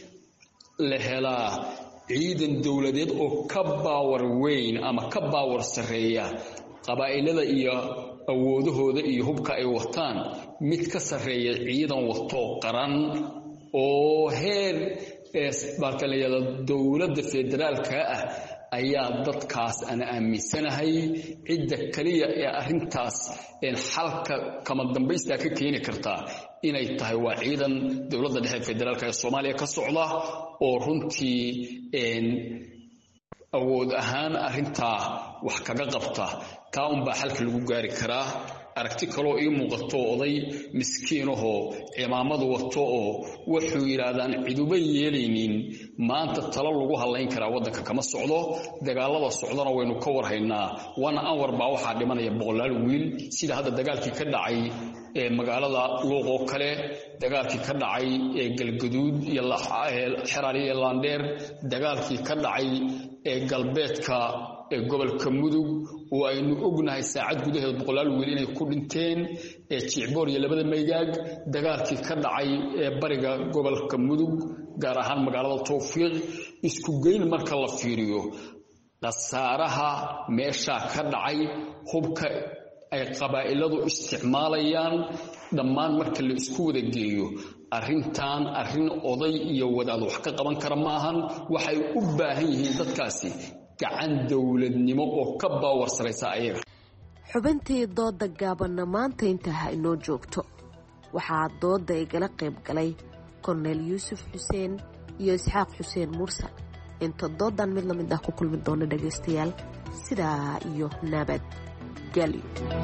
la helaa ciidan dawladeed oo ka baawar weyn ama ka baawar sareeya qabaa'ilada iyo awoodahooda iyo hubka ay wataan mid ka sareeya ciidan wato qaran oo heer isbaalkaleeyada dawladda federaalka ah ayaa dadkaas aan aaminsanahay cidda kaliya ee arintaas in xalka kama dambaysta ka keeni karta inay tahay waa ciidan dawladda dhexe federaalka ee Soomaaliya ka socda oo runtii een awood ahaan arinta wax kaga qabta ka un baa xalka lagu gaari karaa aragti kale oo ii muuqato oday miskiin oo cimaamadu wato oo wuxuu yiraahdaan ciduba yeelaynin maanta talo lagu halayn karaa wadanka kama socdo dagaalada socdana waynu ka warhaynaa wana anwar baa waxa dhimanaya boqolaal wiil sida hadda dagaalkii ka dhacay ee magaalada Luuq oo kale dagaalkii ka dhacay ee Galgaduud iyo Xeraali iyo Landeer dagaalkii ka dhacay ee galbeedka ee gobolka Mudug oo aynu ognahay saacad gudaheed boqolaal wiil inay ku dhinteen ee Jicboor iyo labada Maygaag dagaalkii ka dhacay ee bariga gobolka Mudug gaar ahaan magaalada Tawfiiq isku geyn marka la fiiriyo qasaaraha meesha ka dhacay hubka ay qabaa'iladu isticmaalayaan dhammaan marka la isku wada geeyo arrintan arrin oday iyo wadaad wax ka qaban kara maahan waxay u baahan yihiin dadkaasi gacan dawladnimo oo ka baawar sareysa ayaga xubintii dooda gaabanna maanta intaha inoo joogto waxaa dooda igala qayb galay Cornel Yuusuf Xuseen iyo Isxaaq Xuseen Mursal inta doodan mid lamid ah ku kulmi doona dhageystayaal sidaa iyo nabad gelyo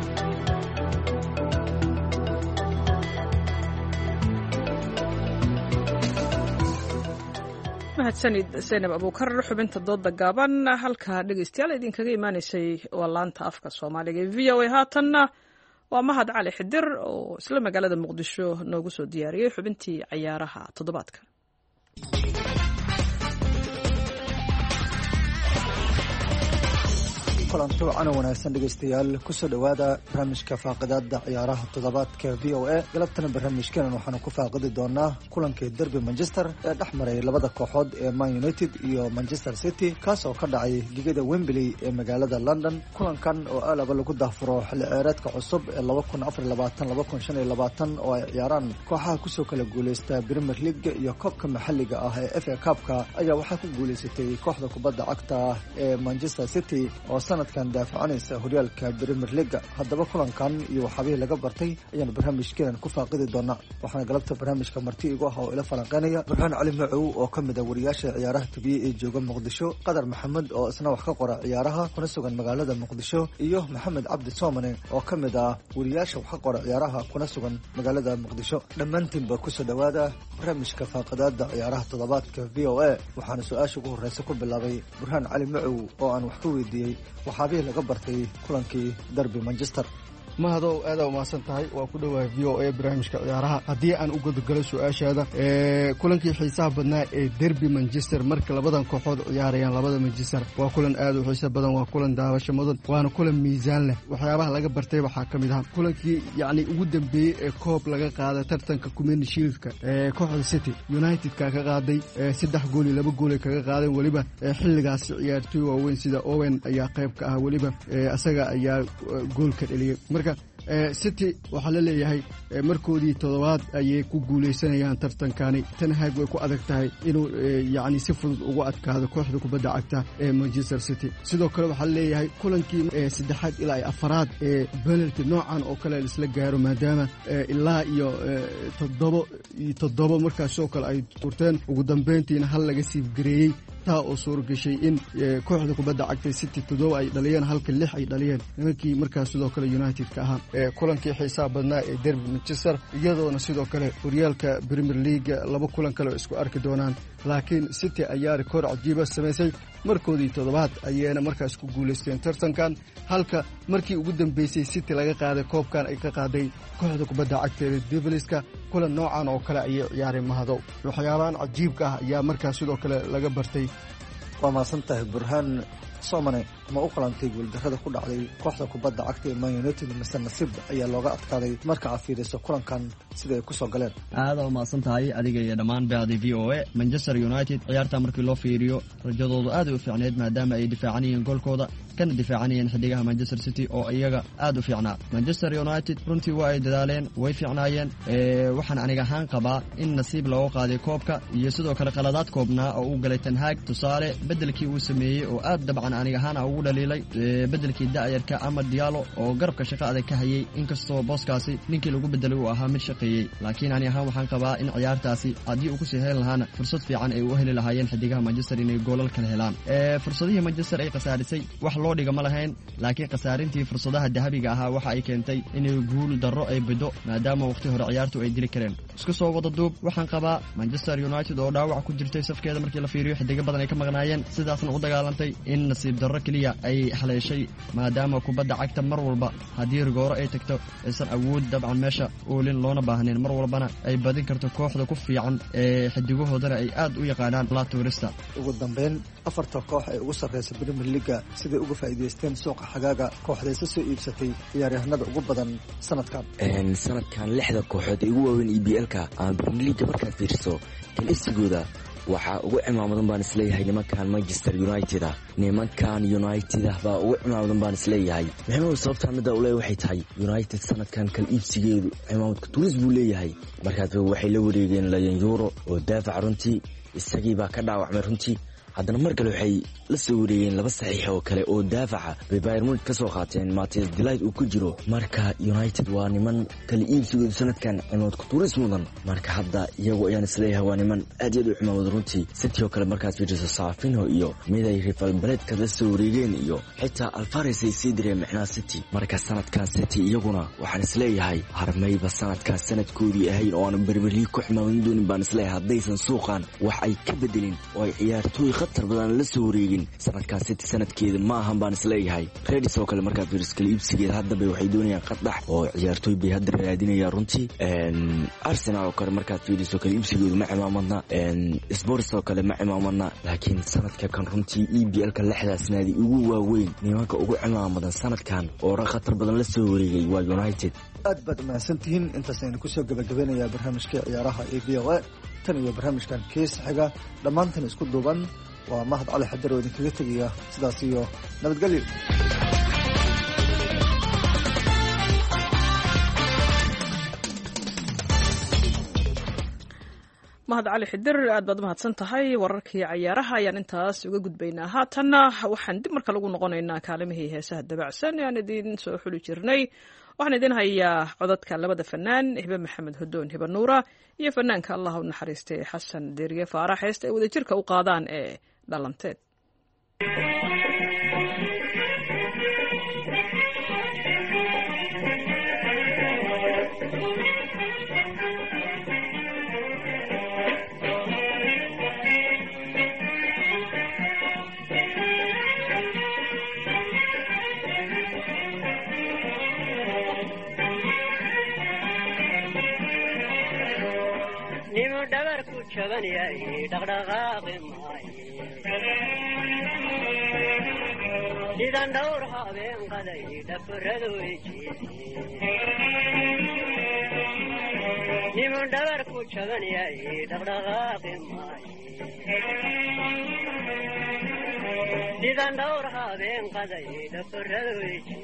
mahadsanid Zainab Abuukar xubinta dooda gaaban halka dhageystayaal idinkaga imaanaysay waa laanta afka Soomaaliga ee V O A haatanna waa Mahad Cali Xidir oo isla magaalada Muqdisho noogu soo diyaariyay xubintii ciyaaraha toddobaadka kulanti wacan wanaagsan dhegeystayaal kusoo dhawaada barnaamijka faaqidaada ciyaaraha toddobaadka v o a galabtana barnaamijkenan waxaanu ku faaqidi doonaa kulankii derby manchester ee dhex maray labada kooxood ee man united iyo manchester city kaas oo ka dhacay gegada wembley ee magaalada london kulankan oo alaba lagu daafuro xilli ciyaareedka cusub ee laba kun afar labaatan laba kun shan iyo labaatan oo ay ciyaaraan kooxaha kusoo kala guuleysta premier league iyo koobka maxalliga ah ee f a cupka ayaa waxaa ku guuleysatay kooxda kubadda cagta ee manchester city oo sanad sanadkan daafacanaysa horyaalka Premier League. haddaba kulankan iyo waxaabihii laga bartay ayaan barnaamijkeenan ku faaqidi doonaa. waxaana galabta barnaamijka marti igu ah oo ila falanqeynaya Burhaan Cali Macow oo ka mid ah wariyaasha ciyaaraha T V ee jooga Muqdisho, Qadar Maxamed oo isna wax ka qora ciyaaraha kuna sugan magaalada Muqdisho, iyo Maxamed Cabdi Soomane oo ka mid ah wariyaasha wax ka qora ciyaaraha kuna sugan magaalada Muqdisho. dhammaantiinba ku soo dhawaada barnaamijka faaqadaada ciyaaraha toddobaadka V O A. waxaana su-aasha ugu horeysa ku bilaabay Burhaan Cali Macow oo aan wax ka weydiiyey waxaabihii laga bartay kulankii derby Manchester. mahadow aada umahadsan tahay. waa ku dhowahay V O A barnaamijka ciyaaraha. haddii aan u gudagalo su-aashaada, kulankii xiisaha badnaa ee derby Manchester marka labadan kooxood ciyaarayaan labada Manchester waa kulan aad u xiiso badan, waa kulan daawasho mudan, waana kulan miisaan leh. waxyaabaha laga bartay waxaa ka mid ah kulankii yacni ugu dambeeyey ee koob laga qaaday tartanka Community Shield-ka ee kooxda City United-ka ka qaaday saddex gool iyo laba gool ay kaga qaadeen. weliba xilligaasi ciyaartoy waaweyn sida Owen ayaa qayb ka ah, weliba asaga ayaa goolka dhaliyay. marka City waxaa la leeyahay markoodii toddobaad ayay ku guuleysanayaan tartankani. Ten Hag way ku adag tahay inuu yacni si fudud ugu adkaado kooxda kubadda cagta ee Manchester City. sidoo kale waxaa la leeyahay kulankii saddexaad ilaa afaraad ee penalty noocan oo kale isla gaaro, maadaama ilaa iyo toddobo iyo toddobo markaasoo kale ay turteen, ugu dambeyntiina hal laga siibgareeyey, taa oo suura gashay in kooxda kubadda cagta City toddoba ay dhaliyeen halka lix ay dhaliyeen nimankii markaas sidoo kale United-ka ahaa. kulankii xiisaha badnaa ee derby Manchester, iyadoona sidoo kale horyaalka Premier League laba kulan kale oo isku arki doonaan. laakiin City ayaa rikoor cajiiba samaysay, markoodii toddobaad ayayna markaas ku guulaysteen tartankan, halka markii ugu dambeysay City laga qaaday koobkan ay ka qaaday kooxda kubadda cagta ee Devils-ka. kulan noocan oo kale ayay ciyaareen mahadow. waxyaabahan cajiibka ah ayaa markaas sidoo kale laga bartay. waa mahadsan tahay Burhaan. Soomane ma u qalantay guuldarrada ku dhacday kooxda kubadda cagta ee Man United mise nasiib ayaa looga adkaaday marka aad fiiriso kulankan sida ay ku soo galeen? aada u mahadsan tahay adiga iyo dhammaan bahda V O A. Manchester United ciyaarta markii loo fiiriyo rajadoodu aad u fiicneed, maadaama ay difaacanayeen goolkooda kana difaacanayeen xidigaha Manchester City oo iyaga aad u fiicnaa. Manchester United runtii waa ay dadaaleen, way fiicnaayeen. waxaan aniga ahaan qabaa in nasiib looga qaaday koobka iyo sidoo kale qaladaad koobnaa oo uu galay Ten Hag. tusaale bedelkii uu sameeyey oo aad dabcan aniga ahaan ugu dhaliilay bedelkii da'yarka ama Diallo oo garabka shaqo adag ka hayay, inkastoo booskaasi ninkii lagu bedelay uu ahaa mid shaqeeyey. laakiin ani ahaan waxaan qabaa in ciyaartaasi haddii uu ku sii heli lahaana fursad fiican ay u heli lahaayeen xidigaha Manchester inay goolal kala helaan. fursadihii Manchester ay khasaarisay wax loo dhiga ma lahayn, laakiin khasaarintii fursadaha dahabiga ahaa waxa ay keentay inay guul darro ay bido, maadaama waqti hore ciyaartu ay dili kareen. isku soo wada duub waxaan qabaa Manchester United oo dhaawac ku jirtay safkeeda markii la fiiriyo xidiga badan ay ka maqnaayeen, sidaasna u dagaalantay in nasiib darro kaliya ay haleeshay, maadaama kubadda cagta mar walba haddii rigooro ay tagto aysan awood dabcan meesha oolin loona baahnayn, mar walbana ay badin karto kooxda ku fiican ee xidigahoodana ay aad u yaqaanaan la tourista. ugu dambeyn afarta koox ee ugu sarreysa Premier League siday uga faa'iideysteen suuqa xagaaga kooxdaysa soo iibsatay ciyaaryahanada ugu badan sanadkan. sanadkan lixda kooxood ee ugu waaweyn E P L-ka ama Premier League markaad fiiriso kalisigooda waxaa ugu cimaamadan baan isleeyahay nimankan Manchester United ah. nimankan United ah baa ugu cimaamadan baan isleeyahay. maxamed sababta midda uu leeyahay waxay tahay United sanadkan kal iibsigeedu cimaamadka turis buu leeyahay. markaas waxay la wareegeen layan euro oo daafac runtii isagii baa ka dhaawacmay runtii. haddana mar kale waxay la soo wareegeen laba saxiix oo kale oo daafaca bay Bayern Munich ka soo qaateen, Matthias de Ligt uu ku jiro. marka United waa niman kala iibsigooda sanadkan cimaamad turis mudan. marka hadda iyagu ayaan isleeyahay waa niman aad iyo aad u cimaamad runtii. City oo kale markaad fiiriso Safinho iyo miday Rival Balade ka soo wareegeen iyo xitaa Alvarez ay sii direen macnaa City. marka sanadkan City iyaguna waxaan isleeyahay harmayba sanadkan sanadkoodii ahayn oo aan Premier League ku cimaamad doonin baan isleeyahay haddaysan suuqan wax ay ka bedelin oo ay ciyaartooy khatar badan la soo wareegin sanadkan City sanadkeeda ma ahan baan isleeyahay. Reds oo kale markaad fiiriso kala iibsigeeda hadda bay waxay doonayaan qadax oo ciyaartooy bay hadda raadinayaan runtii. Arsenal oo kale markaad fiiriso kala iibsigeedu ma cimaamadna, Spurs oo kale ma cimaamadna, laakiin sanadka kan runtii E P L-ka lixdaas naadi ugu waaweyn nimanka ugu cimaamadan sanadkan oo khatar badan la soo wareegay waa United. aad baad mahadsantihiin. intaas aynu kusoo gabagabeynayaa barnaamijka ciyaaraha ee V O A. tan iyo barnaamijkan kees xiga dhammaantan isku duuban waa Mahad Cali Xadar oo idinkaga tegaya sidaas iyo nabadgelyo. mahad cali xidir aad baad mahadsan tahay wararkii cayaaraha ayaan intaas uga gudbaynaa haatanna waxaan dib marka lagu noqonaynaa kaalimihii heesaha dabacsan ee aan idiin soo xuli jirnay waxaan idin hayaa codadka labada fanaan hibe maxamed hodoon hibe nuura iyo fanaanka allah u naxariistay xasan deeriye faarax heesta ay wadajirka u qaadaan ee dhalanteed sidan dhowr habeen qaday dhafaradu niman dhabar ku jaban yahay dhaqdhaqaaqi maayo sidan dhowr habeen qaday dhafaradu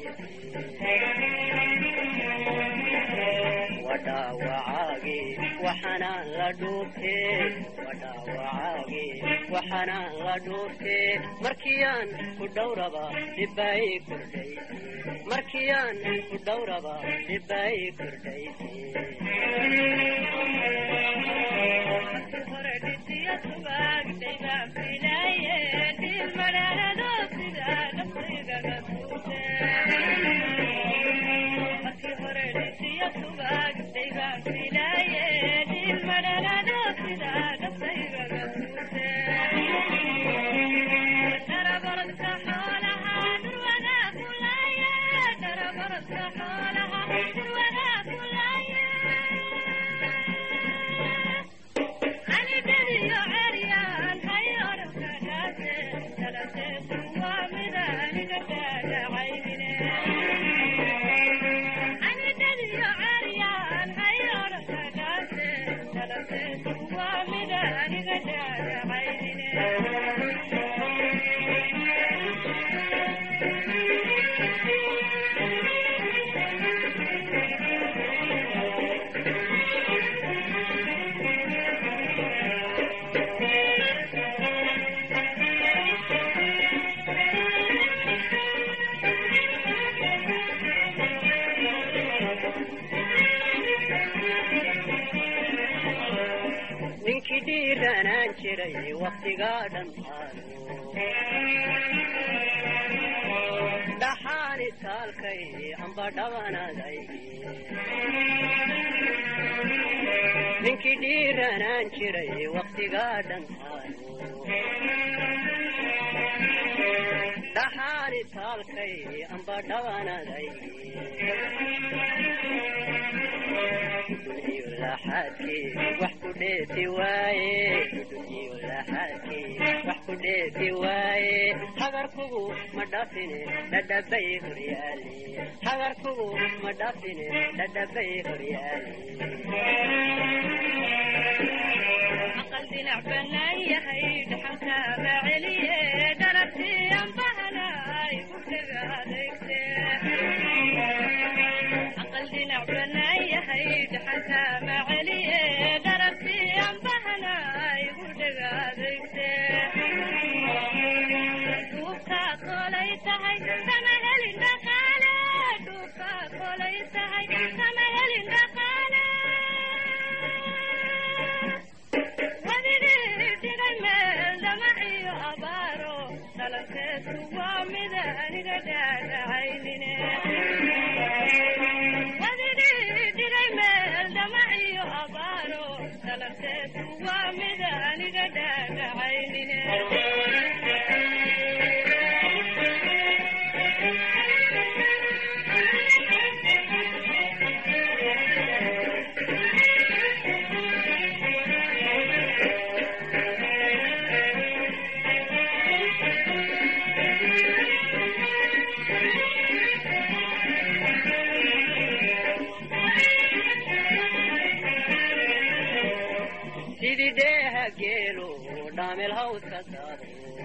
wadhaawacaagi waxaanaan la dhuubtee wadhaawacaagi waxaanaan la dhuubtee markiyaan ku dhowraba dhibbay kordhay markiyaan ku dhowraba dhibbay kordhay dhaxaani taalkay amba dhawanaday ninkii dhiiranaan jiray waqtigaa dhantaano dhaxaani taalkay amba dhawanaday laxaadkii wax ku dheefi waaye wax ku dheefi waaye hagarkugu ma dhafine dhadhabay horyaale hagarkugu ma dhafine dhadhabay horyaale aqal dinac banaan yahay dhaxalkaaba celiye dharabtii anbahanay ku dhaga adeegte aqal dinac banaan yahay dhaxalkaaba celiye dharabtii anbahanay ku dhaga adeegte duubka kolay tahay sama helin dhaqaale duubka kolay tahay sama helin dhaqaale wadigii dhigay meel damaciyo abaaro dhalanteedu waa mida aniga dhaadhacaynine wadigii dhigay meel damaciyo abaaro dhalanteedu waa mida aniga dhaadhacaynine sidideha geelo dhaamel hawska saaro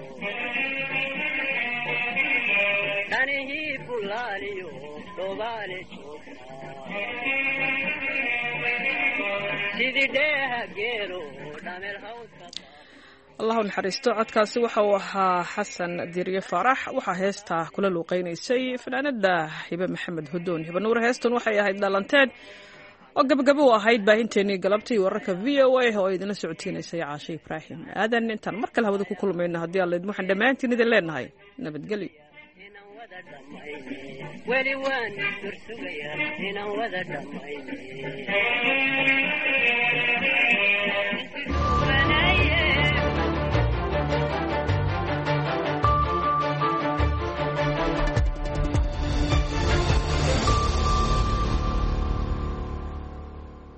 dhanihii bulaaliyo dhobaale joogta sidideha geelo allah u naxariisto codkaasi waxa uu ahaa xasan diiriye faarax waxaa heesta kula luuqeynaysay fanaanada hibe maxamed hudoon hibe nuur heestan waxay ahayd dhalanteed oo gabagabo u ahayd baahinteenii galabtii wararka v o a oo idinla socotiinaysay caashe ibraahim aadan intaan mar kale hawada ku kulmayno haddii alla idin waxaan dhammaantiin idin leenahay nabadgelyo weli waan dursugayaa inaan wada dhammayne